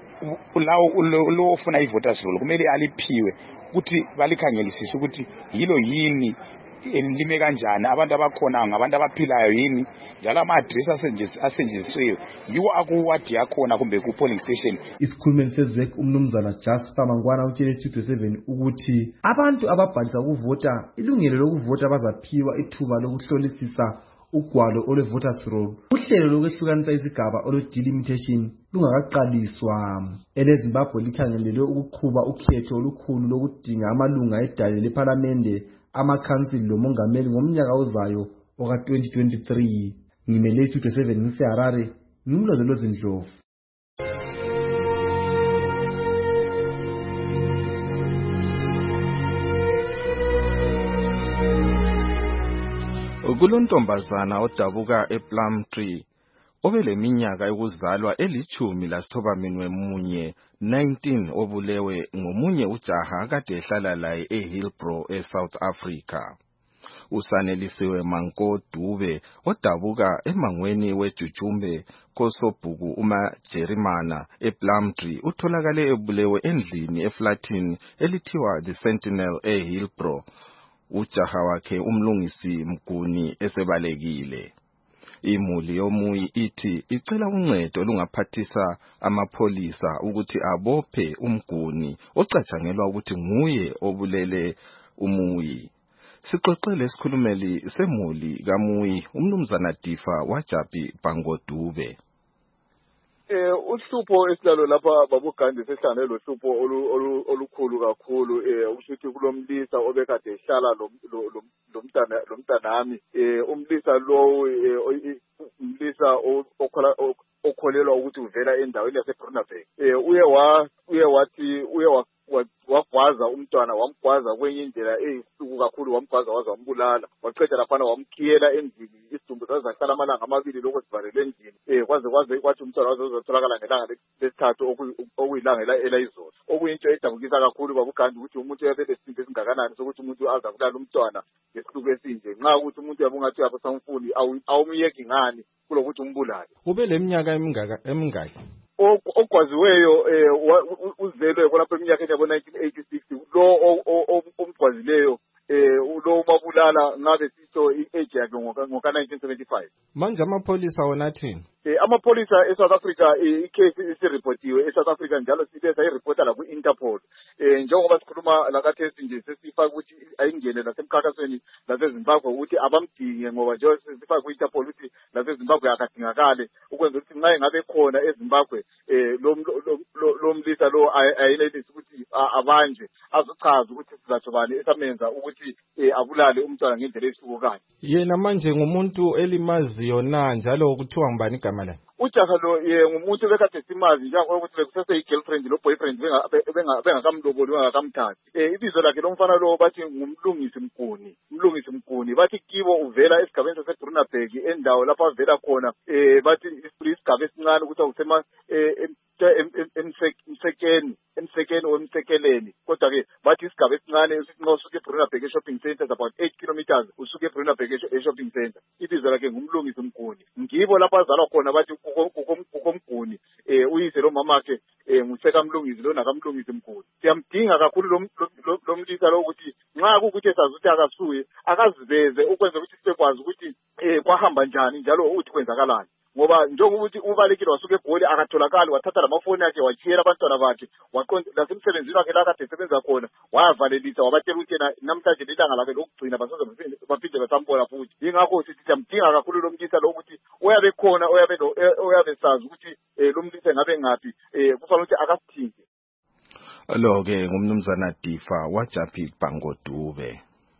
Speaker 1: lo ofuna i-voters roll kumele aliphiwe ukuthi balikhangelisise ukuthi yilo yini elime kanjani, abantu abakhona ngabantu abaphilayo yini, njalo ama-address asetshenzisiweyo yiwo akuwadi yakhona kumbe ku-polling station.
Speaker 22: Isikhulumeli seZEC uMnumzana Jasper Mangwana utshele Studio 7 ukuthi abantu ababhalisa ukuvota ilungelo lokuvota bazaphiwa ithuba lokuhlolisisa ugwalo olwe-voters roll. Uhlelo lokwehlukanisa izigaba olwe-delimitation lungakaqaliswa. EleZimbabwe likhangelelwe ukuqhuba ukhetho olukhulu lokudinga amalunga edale lephalamende, amakhansili lomongameli ngomnyaka ozayo oka-2023. Ngimele Studio 7 ngiseHarare, ngimlondolozi Ndlovu.
Speaker 20: Kulontombazana odabuka ePlumtree obeleminyaka yokuzalwa eli-19 obulewe ngomunye ujaha kade ehlala laye eHillbrow eSouth Africa. Usanelisiwe Manko Dube odabuka emangweni weJujumbe kosobhuku uMajerimana ePlumtree utholakale ebulewe endlini eflatini elithiwa The Sentinel eHillbrow. Ujaha wakhe umlungisi Mguni esebalekile. Imuli yomuyi ithi icela uncedo olungaphathisa amapholisa ukuthi abophe uMguni ocatshangelwa ukuthi nguye obulele umuyi. Sixoxele isikhulumeli semuli kamuyi uMnumzana Difa Wajabi Bangodube.
Speaker 2: Uhlupho esilalo lapha babugandi sehlangane lohlupho olukhulu kakhulu ushithi kulomlisa obekade ehlala lomntanami umlisa lo umlisa okholelwa ukuthi uvela endaweni yaseBrunaberg uye wagwaza umntwana, wamgwaza kwenye indlela eyisuku kakhulu, wamgwaza waze wambulala, waqeda laphana wamkhiyela endlini isidumbu zahlala amalanga amabili lokho sivalele endlini kwaze kwathi umntwana wazotholakala ngelanga lesithathu okuyilanga elayizolo. Okuyinto edabukisa kakhulu babugandi ukuthi umuntu uyabele isinto esingakanani sokuthi umuntu aza kulala umntwana ngesihluku esinje, nxa ukuthi umuntu yabungathi abasamfuni awumyeki ngani kulokuthi umbulale.
Speaker 20: Ube leminyaka emingaki?
Speaker 2: Ogwaziweyo uzelwe khonapha eminyakeni yabo-1986. Lo omgwazileyo lo umabulala ngabe sisho i-age yakhe ngoka-1975.
Speaker 20: Manje amapholisa wona athini?
Speaker 2: Amapholisa eSouth Africa icase isiripotiwe eSouth Africa njalo sibe sayiripota la ku-Interpol. Njengoba sikhuluma lakathesi nje sesifaka ukuthi ayingene nasemkhankasweni laseZimbabwe ukuthi abamdinge ngoba nje sifaka ku-Interpol ukuthi laseZimbabwe akadingakale ukwenza ukuthi nxa engabe khona eZimbabwe lo mlisa lo ayenelisi ukuthi abanje azochaza ukuthi sizatho bani esamenza ukuthi abulale umntwana ngendlela esihlukayo.
Speaker 5: Yena manje ngumuntu elimaziyo na njalo kuthiwa ngubani igama lakhe?
Speaker 2: Ujaha lo ngumuntu bekade simazi njengokuthi bekusese i-girlfriend lo boyfriend bengakamloboli bengakamthathi. Ibizo lakhe lomfana lo bathi ngumlungisi Mguni bathi kibo uvela esigabeni saseBrunaberg endawo lapho avela khona bathi isigaba esincane ukuthi awusema emsekeleni kodwa ke bathi isigaba esincane usicinqa usuke eBrunaberg shopping center about 8 kilometers usuke eBrunaberg shopping center. Ibizo lakhe ngumlungisi Mguni. Ngibo lapho azalwa khona bathi kukomguni uyise lo mamakhe nguseka mlungisi lo nakamlungisi Mguni. Siyamdinga kakhulu lo mlisa lo ukuthi nxa kukuthi esazi ukuthi akasuye akaziveze ukwenza ukuthi sikwazi ukuthi kwahamba njani njalo uthi kwenzakalani. Ngoba njengokuthi ubalekile wasuke eGoli akatholakali wathatha lamafoni yakhe wachiyela abantwana bakhe waqonda nasemsebenzini wakhe la kade esebenza khona wavalelisa wabatshela ukuthi namhlanje lelanga lakhe lokugcina basoze baphinde basambona futhi. Yingakho sithi siyamdinga kakhulu lo mlisa lo ukuthi oyabe khona oyabe sazi ukuthi lo mlisa ngabe ngaphi kufanele ukuthi akasithinte.
Speaker 20: Lo ke ngumnumzana Difa waJaphi Bangodube.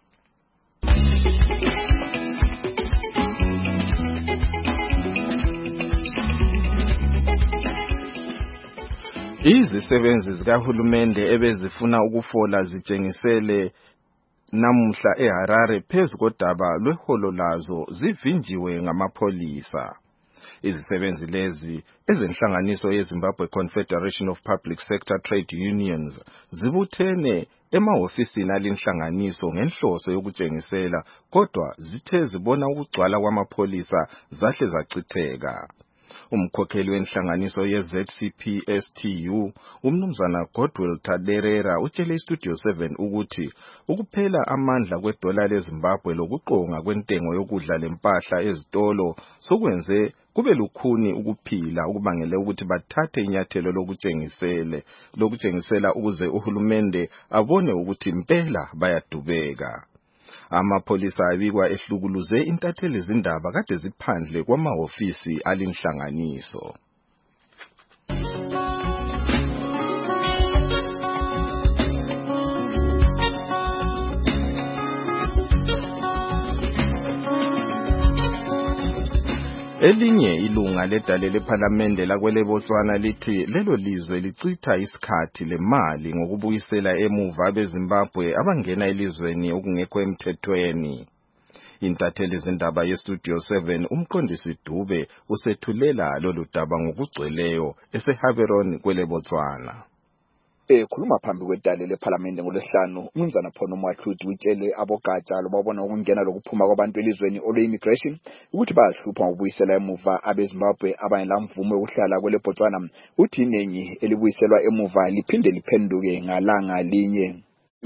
Speaker 20: Izisebenzi zikahulumende ebezifuna ukufola zitshengisele namuhla eHarare phezu kodaba lweholo lazo zivinjiwe ngamapholisa. Izisebenzi lezi ezenhlanganiso yeZimbabwe Confederation of Public Sector Trade Unions zibuthene emahofisini alinhlanganiso ngenhloso yokutshengisela kodwa zithe zibona ukugcwala kwamapholisa zahle zacitheka. Umkhokheli wenhlanganiso yeZCPSTU umnumzana Godwill Taderera utshele iStudio 7 ukuthi ukuphela amandla kwedola leZimbabwe lokuqonga kwentengo yokudla lempahla ezitolo sokwenze kube lukhuni ukuphila ukubangela ukuthi bathathe inyathelo lokutshengisela ukuze uhulumende abone ukuthi impela bayadubeka. Amapholisa abikwa ehlukuluze intatheli zindaba kade ziphandle kwamahofisi alinhlanganiso. Elinye ilunga ledale lePhalamende lakwele Botswana lithi lelo lizwe licitha isikhathi lemali ngokubuyisela emuva abeZimbabwe abangena elizweni okungekho emthethweni. Intatheli zindaba yeStudio 7 umqondisi Dube usethulela lolu daba ngokugcweleyo eseHaveron kwele Botswana.
Speaker 6: Khuluma phambi kwedale lePhalamende ngolesihlanu umnumzana Phono Mwahludi utshele abogatsha lobabona ukungena lokuphuma kwabantu elizweni olwe-immigration ukuthi bayahlupha ngokubuyisela emuva abeZimbabwe abangela mvumo yokuhlala kwele Botswana. Uthi iningi elibuyiselwa emuva liphinde liphenduke ngalanga linye.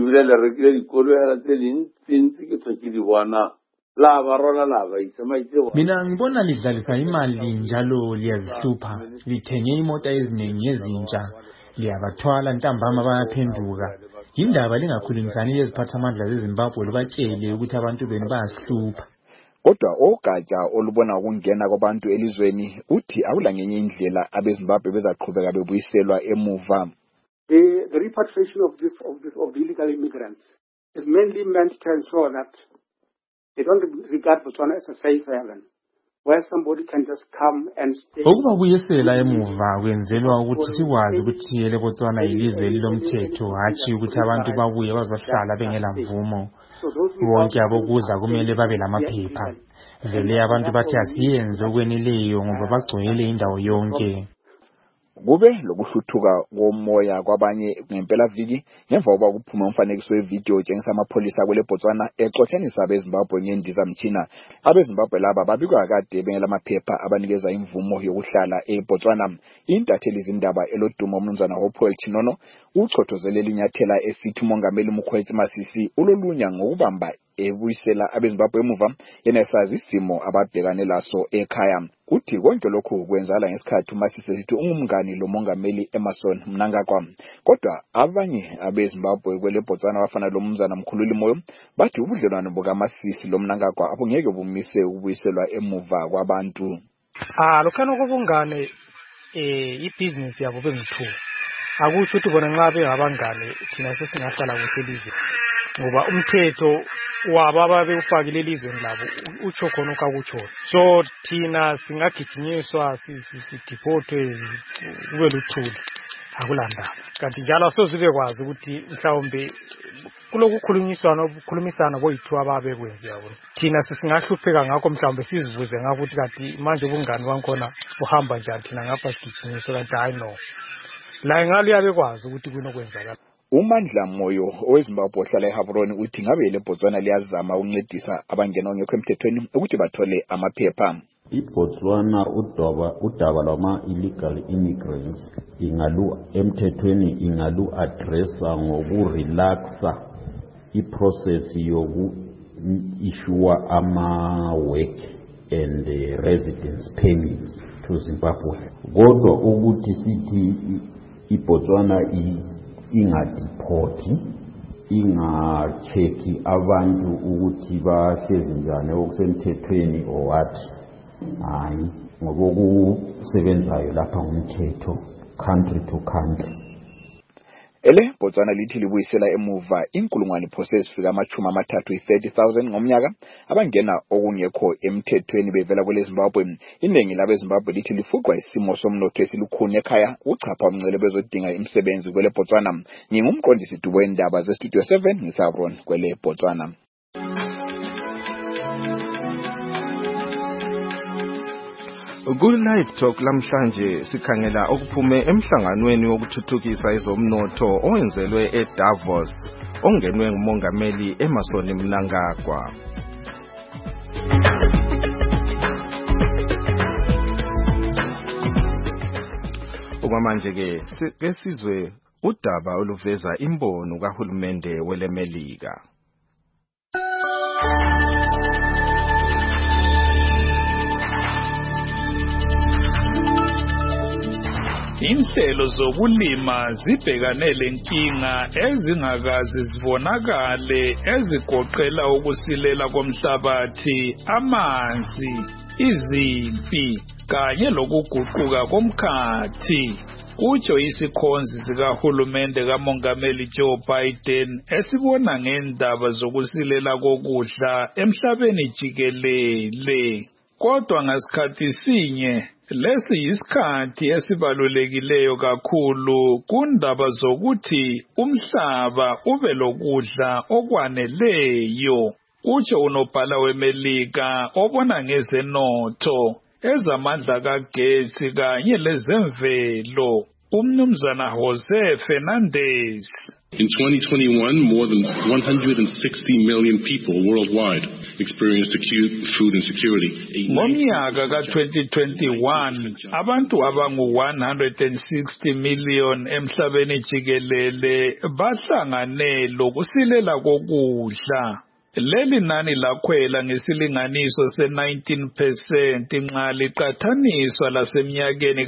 Speaker 7: Mina ngibona lidlalisa imali njalo liyazihlupha. Lithenge imota eziningi ezintsha. Liyabathwala ntambama bayaphenduka. Yindaba lingakhulumisani leziphathamandla zeZimbabwe libatshele ukuthi abantu benu bayasihlupha.
Speaker 6: Kodwa ogatsha olubona ukungena kwabantu elizweni uthi awula ngenye indlela abeZimbabwe bezaqhubeka bebuyiselwa emuva.
Speaker 24: The repatriation of the illegal immigrants is mainly meant to ensure that they don't regard Botswana as a safe haven, where somebody can just come and stay.
Speaker 7: Ukubuyisela emuva kwenzelwa ukuthi sikwazi ukuthi leBotswana ilizwe lilomthetho hatshi ukuthi abantu babuye bazohlala bengela mvumo. Bonke abokuza kumele babe lamaphepha. Vele abantu bathi asiyenze okweneleyo ngoba bagcwele indawo yonke.
Speaker 6: Kube lokuhluthuka komoya kwabanye ngempela viki ngemva kokuba kuphuma umfanekiso wevideo otshengisa amapholisa kwele Botswana exothenisa abeZimbabwe ngendizamtshina. AbeZimbabwe laba babikwa kade bengelamaphepha abanikeza imvumo yokuhlala eBotswana. Intatheli zindaba elodumo umnumzana Hopewell Chinono uchothozele linyathela esithi umongameli Mokgweetsi Masisi ulolunya ngokubamba ebuyisela abeZimbabwe emuva yena esazi isimo ababhekane laso ekhaya. Uthi konke lokhu kwenzala ngesikhathi uMasisi esithi ungumngani lo mongameli Emmerson Mnangagwa. Kodwa abanye abeZimbabwe kwele Botswana bafana lo mnumzana Mkhululi Moyo bathi ubudlelwano bukaMasisi lo Mnangagwa abungeke bumise ukubuyiselwa emuva kwabantu.
Speaker 25: Lokhana kobungane
Speaker 9: ibhizinisi yabo bengithuka akusho ukuthi bona nxa bengabangane thina sesingahlala kuhle elizweni ngoba umthetho wabo ababewufakile elizweni labo utsho khona okakutsho so thina singagijinyiswa sidiphotwe kube luthuli akulandaba kanti njalo asozibe kwazi ukuthi mhlawumbe kulokukhulumisana boyithu ababekwenze yabo thina sisingahlupheka ngakho mhlawumbe sizivuze ngakho ukuthi kanti manje ubungani bankhona buhamba njani thina ngapha sigijinyiswa kanti hayi no la ngalo yabekwazi ukuthi kunokwenzakala.
Speaker 6: uMandla Moyo oweZimbabwe ohlala eHabroni uthi ngabe leBotswana liyazama ukuncedisa abangena ngekho emthethweni ukuthi bathole amaphepha.
Speaker 10: iBotswana udaba lwama-illegal immigrants emthethweni ingalu-addressa ngokurelaxa iprocess yoku-issue ama-work and residence permits to Zimbabwe. Kodwa ukuthi sithi iBotswana ingadipoti ingacheki abantu ukuthi bahlezi njani okusemthethweni or what hayi ngokusebenzayo lapha ngumthetho country to country.
Speaker 6: Ele Botswana lithi libuyisela emuva inkulungwane process fika amachuma amathathu 30,000 ngomnyaka abangena okungekho emthethweni bevela kwele Zimbabwe. Iningi labe Zimbabwe lithi lifuqwa isimo somnotho esilukhuni ekhaya uchapha umncele bezodinga imisebenzi kwele Botswana. Ngingumqondisi dubo endaba ze Studio 7 ngisabron kwele Botswana.
Speaker 20: Good Live Talk lamhlanje sikhangela okuphume emhlanganweni wokuthuthukisa ezomnotho owenzelwe eDavos ongenwe ngumongameli Emmerson Mnangagwa. Okwamanje ke sizwe udaba oluveza imbono kahulumende weleMelika.
Speaker 11: Inhlelo zokulima zibhekane lenkinga ezingakazi zibonakale ezigoqela ukusilela komhlabathi, amanzi, izimpi kanye lokuguquka komkhathi. Kutsho isikhonzi sikahulumende kamongameli Joe Biden esibona ngendaba zokusilela kokudla emhlabeni jikelele. Kodwa ngasikhathi sinye lesi yisikhathi esibalulekileyo kakhulu kundaba zokuthi umhlaba ube lokudla okwaneleyo. Utsho unobhala weMelika obona ngezenotho, ezamandla kagesi kanye lezemvelo, umnumzana Jose Fernandez.
Speaker 12: In 2021, more than 160 million people worldwide experienced acute food insecurity.
Speaker 11: Ngomnyaka ka-2021, abantu abangu-160 million emhlabeni jikelele bahlangane lokusilela kokudla. Leli nani lakhwela ngesilinganiso se-19% nxa liqathaniswa lasemnyakeni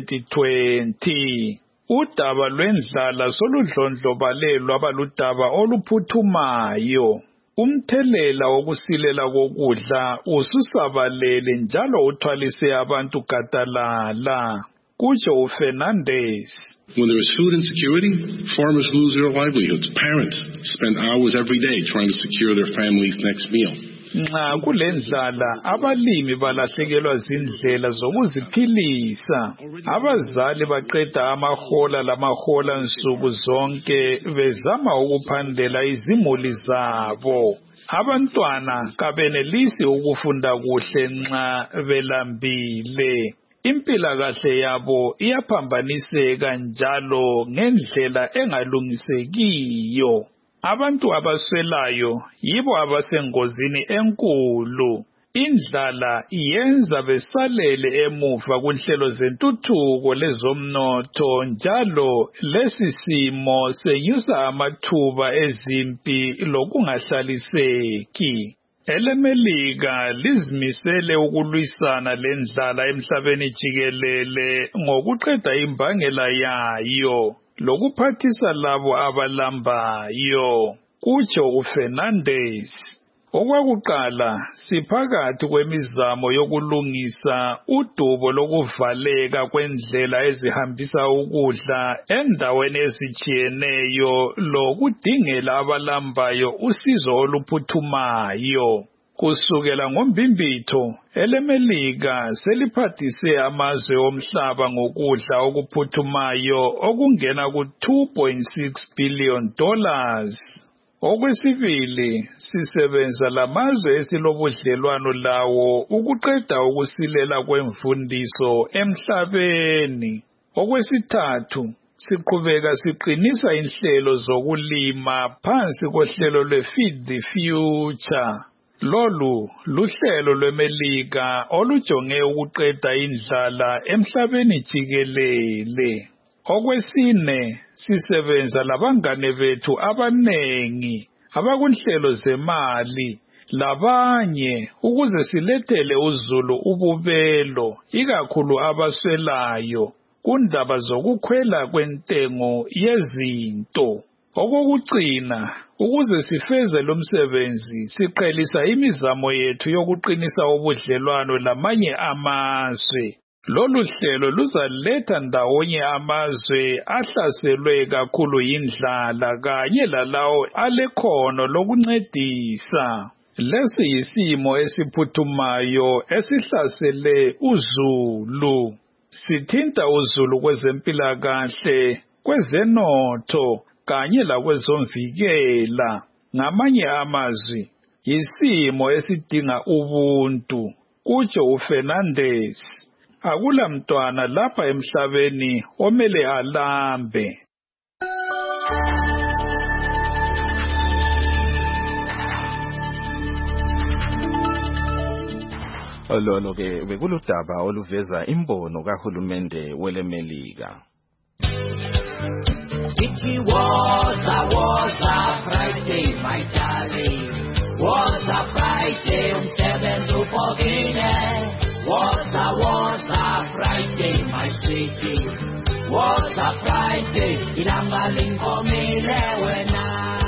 Speaker 11: ka-2020. Udaba lwendlala soludlondlobalelwa abaludaba oluphuthumayo. Umthelela wokusilela kokudla ususabalele njalo uthwalise abantu gadalala. Kutsho uFernandez.
Speaker 12: When there is food insecurity, farmers lose their livelihoods. Parents spend hours every day trying to secure their family's next meal.
Speaker 11: Nxa kulendlala abalimi balahlekelwa zindlela zokuziphilisa. Abazali baqeda amahola nsuku zonke bezama ukuphandela izimuli zabo. Abantwana kabenelisi ukufunda kuhle nxa belambile. Impilakahle yabo iyaphambaniseka njalo ngendlela engalungisekiyo. Abantu abaswelayo yibo abasengozini enkulu. Indlala iyenza besalele emuva kunhlelo zentuthuko lezomnotho njalo lesi simo senyusa amathuba ezimpi lokungahlaliseki. EleMelika lizimisele ukulwisana lendlala emhlabeni jikelele ngokuqeda imbangela yayo lokuphathisa labo abalambayo. Kutsho uFernandez. Okwakuqala siphakathi kwemizamo yokulungisa udubo lokuvaleka kwendlela ezihambisa ukudla endaweni ezijiyeneyo lokudingela abalambayo usizo oluphuthumayo. Kusukela ngoMbimbitho, eleMelika seliphathise amazwe omhlaba ngokudla okuphuthumayo okungena ku$2.6 billion. Okwesibili, sisebenza lamazwe esilobudlelwano lawo ukuqeda ukusilela kwemfundiso emhlabeni. Okwesithathu, siqhubeka siqinisa inhlelo zokulima phansi kohlelo lwe-Feed the Future. Lolu luhlelo lweMelika olujonge ukuqeda indlala emhlabeni jikelele. Okwesine, sisebenza labangane bethu abanengi abakunhlelo zemali labanye ukuze silethele uzulu ububelo ikakhulu abaswelayo kundaba zokukhwela kwentengo yezinto. Okokugcina, ukuze sifeze lo msebenzi siqhelisa imizamo yethu yokuqinisa ubudlelwano lamanye amazwe. Lolu hlelo luzaletha ndawonye amazwe ahlaselwe kakhulu yindlala kanye lalawo alekhono lokuncedisa. Lesi yisimo esiphuthumayo esihlasele uzulu. Sithinta uzulu kwezempilakahle, kwezenotho kanye lakwezomvikela. Ngamanye amazwi, yisimo esidinga ubuntu, kutsho uFernandes. Akula mntwana lapha emhlabeni omele alambe.
Speaker 20: Lolo ke bekuludaba oluveza imbono kahulumende weleMelika.
Speaker 8: It was a Friday, my darling. Was a Friday, umsebenzi uphokile. Was a Friday, my sweetie. Was a Friday, ilanga linkomile wena.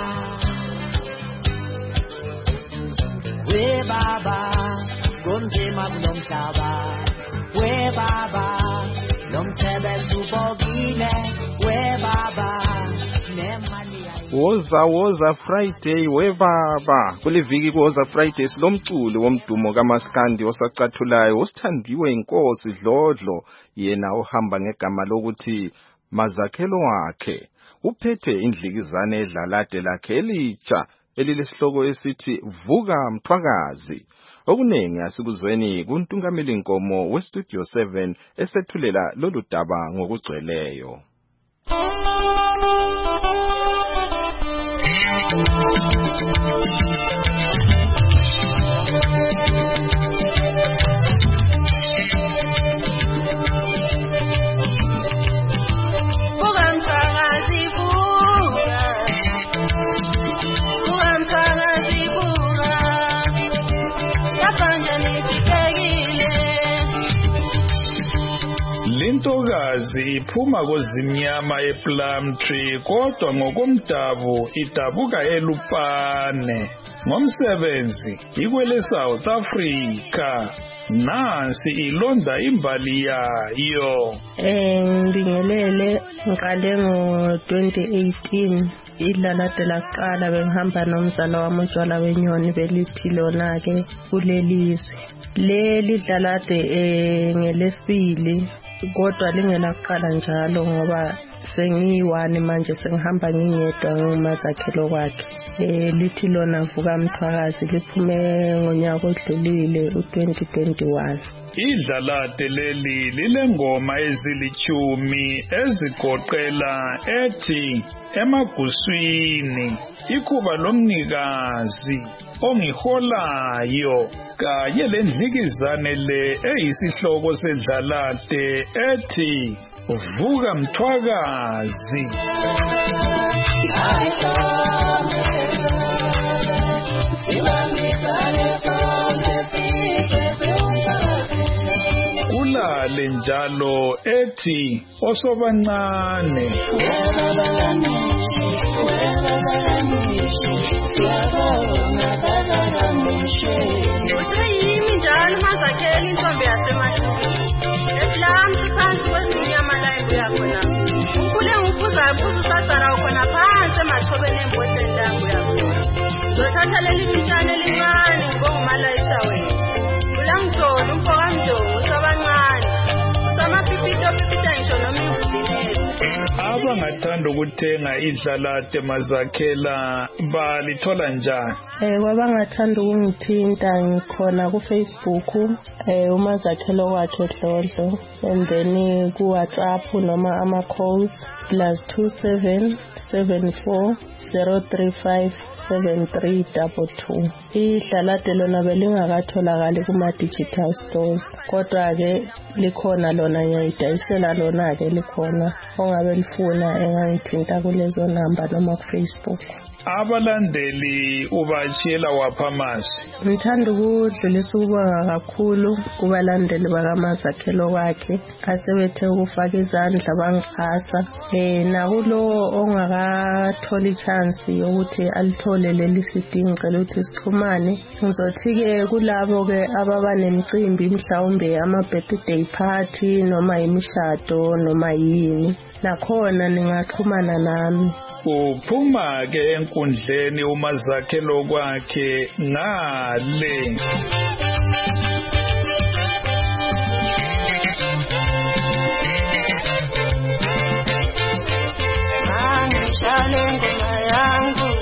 Speaker 8: We baba, kunzima kunomhlaba. We baba, lomsebenzi uphokile. We baba, nemali
Speaker 20: Woza Friday webaba kuliviki woza Friday silomculo womdumo kaMaskandi osacathulayo osithandiwe inkosi Dlodlo yena ohamba ngegama lokuthi Mazakhelo wakhe uphethe indlikizane edlalade lakhe elitsha elilesihloko esithi Vuka Mthwakazi. Okunengi asikuzweni kuntungameli Nkomo weStudio 7 esethulela lolu daba ngokugcweleyo.
Speaker 11: Lintokazi iphuma kozimnyama ePlumtree kodwa ngokomdabu idabuka eLupane. Ngomsebenzi ikwele South Africa. Nansi ilonda imbali yayo.
Speaker 13: Ngibingelele ngiqale ngo-2018 idlalade laqala bengihamba nomzala wami uJwala wenyoni belithi lona ke kulelizwe. Leli dlalade ngelesibili kodwa lingelaqala njalo ngoba sengiyiwani manje sengihamba ngingedwa ngumazakhelo kwakhe. Lithi lona Vuka Mthwakazi liphume ngonyaka odlulile u-2021.
Speaker 11: Idlalade leli lilengoma ezilithumi ezigoqela ethi Emaguswini, Ikhuba lomnikazi, Ongiholayo kanye lendlikizane le eyisihloko sedlalade ethi Vuka Mthwakazi. Kulale njalo ethi Osobancane.
Speaker 13: Zothatha leli tshitshana elincane ngongmalayisa wena. Ulangizona umfokamdongo sabancane. Samapipito ngisho noma ingudinele.
Speaker 11: Abangathanda ukuthenga idlalate Mazakhela balithola njani?
Speaker 13: Kwabangathanda ukungithinta ngikhona ku Facebook uMazakhela wakhe Dlodlo, and then ku WhatsApp noma ama calls +27 74 035 7322. Idlalate lona belingakatholakali kuma digital stores, kodwa ke likhona lona ngiyayidayisela lona ke likhona. Ongabe lifuna engangithinta kulezo namba noma ku Facebook.
Speaker 11: Abalandeli ubashiyela waphamasi.
Speaker 13: Ngithanda ukudlulisa ukubonga kakhulu kubalandeli bakaMazakhela wakhe asebethe ukufaka izandla bangixhasa. Nakulo ongakathola ichance yokuthi alithole leli CD ngicela ukuthi sixhumane. Ngizothi ke kulabo ke ababa nemicimbi mhlawumbe ama birthday party noma imishado noma yini, nakhona ningaxhumana nami.
Speaker 11: Uphuma ke enkundleni uMazakhela kwakhe ngale.
Speaker 13: Angishale ngoma yangu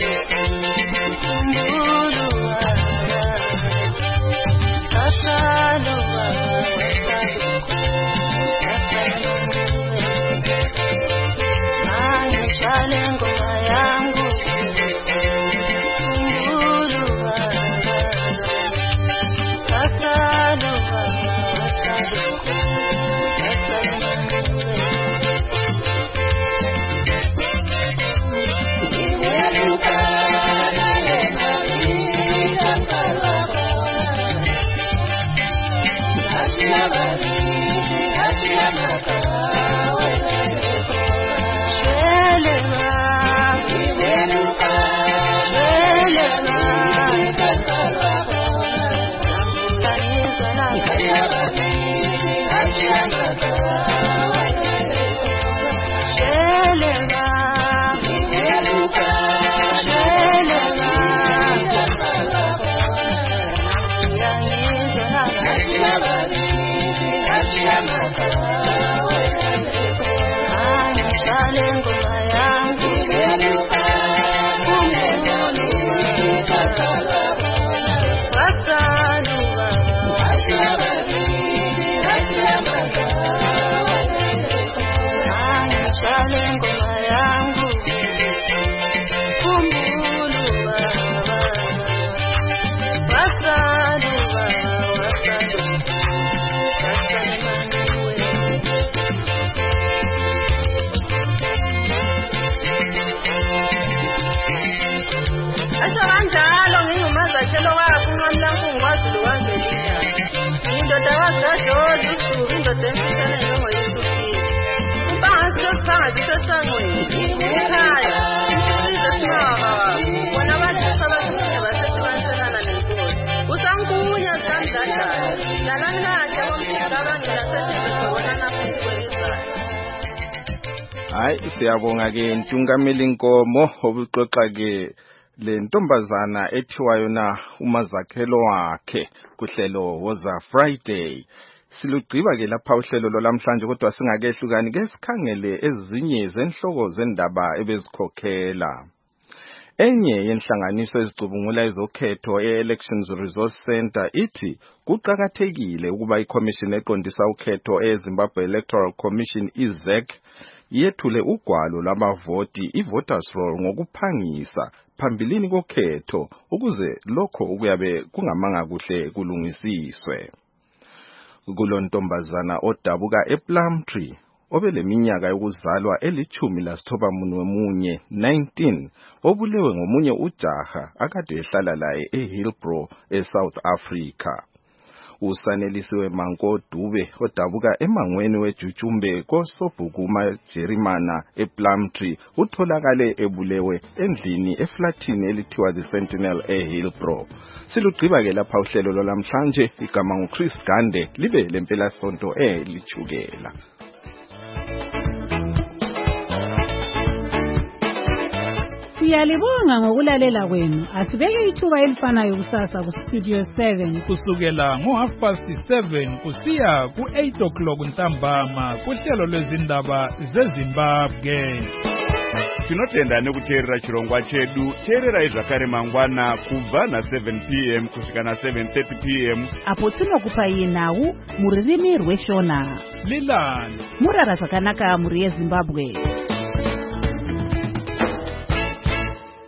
Speaker 20: Hayi siyabonga ke Ntungameli Nkomo obuxoxa ke le ntombazana ethiwa yona uMazakhela wakhe kuhlelo Woza Friday. Silugqiba ke lapha uhlelo lolamhlanje kodwa singakehlukani ke sikhangele ezinye zenhloko zendaba ebezikhokhela. Enye yenhlanganiso ezicubungula izokhetho e-Elections Resource Center ithi kuqakathekile ukuba iCommission eqondisa ukhetho eZimbabwe Electoral Commission iZEC yethule ugwalo lwabavoti i-voters roll ngokuphangisa phambilini kokhetho ukuze lokho okuyabe kungamanga kuhle kulungisiswe. Kulontombazana odabuka ePlumtree obeleminyaka yokuzalwa eli-19 19 obulewe ngomunye ujaha akade ehlala laye eHillbrow eSouth Africa. Usanelisiwe Manko Dube odabuka emangweni weJujumbe koSobhukuma Jerimana ePlumtree utholakale ebulewe endlini eflatini elithiwa The Sentinel eHillbrow. Silugqiba ke lapha uhlelo lwalamhlanje, igama nguChris Gande, libe lempela sonto lichukela.
Speaker 14: Siyalibonga ngokulalela kwenu. Asibeke ithuba elifanayo kusasa ku Studio 7
Speaker 11: kusukela ngo7:30 kusiya ku8 ntambama kuhlelo lwezindaba zeZimbabwe.
Speaker 15: Tinotenda nekuteerera chirongwa chedu. Teererai zvakare mangwana kubva na7 p.m. kusvika na7:30 p.m.
Speaker 21: apo tinokupai nhau muririmi rweshona.
Speaker 11: Lilani
Speaker 21: murara zvakanaka muri yeZimbabwe.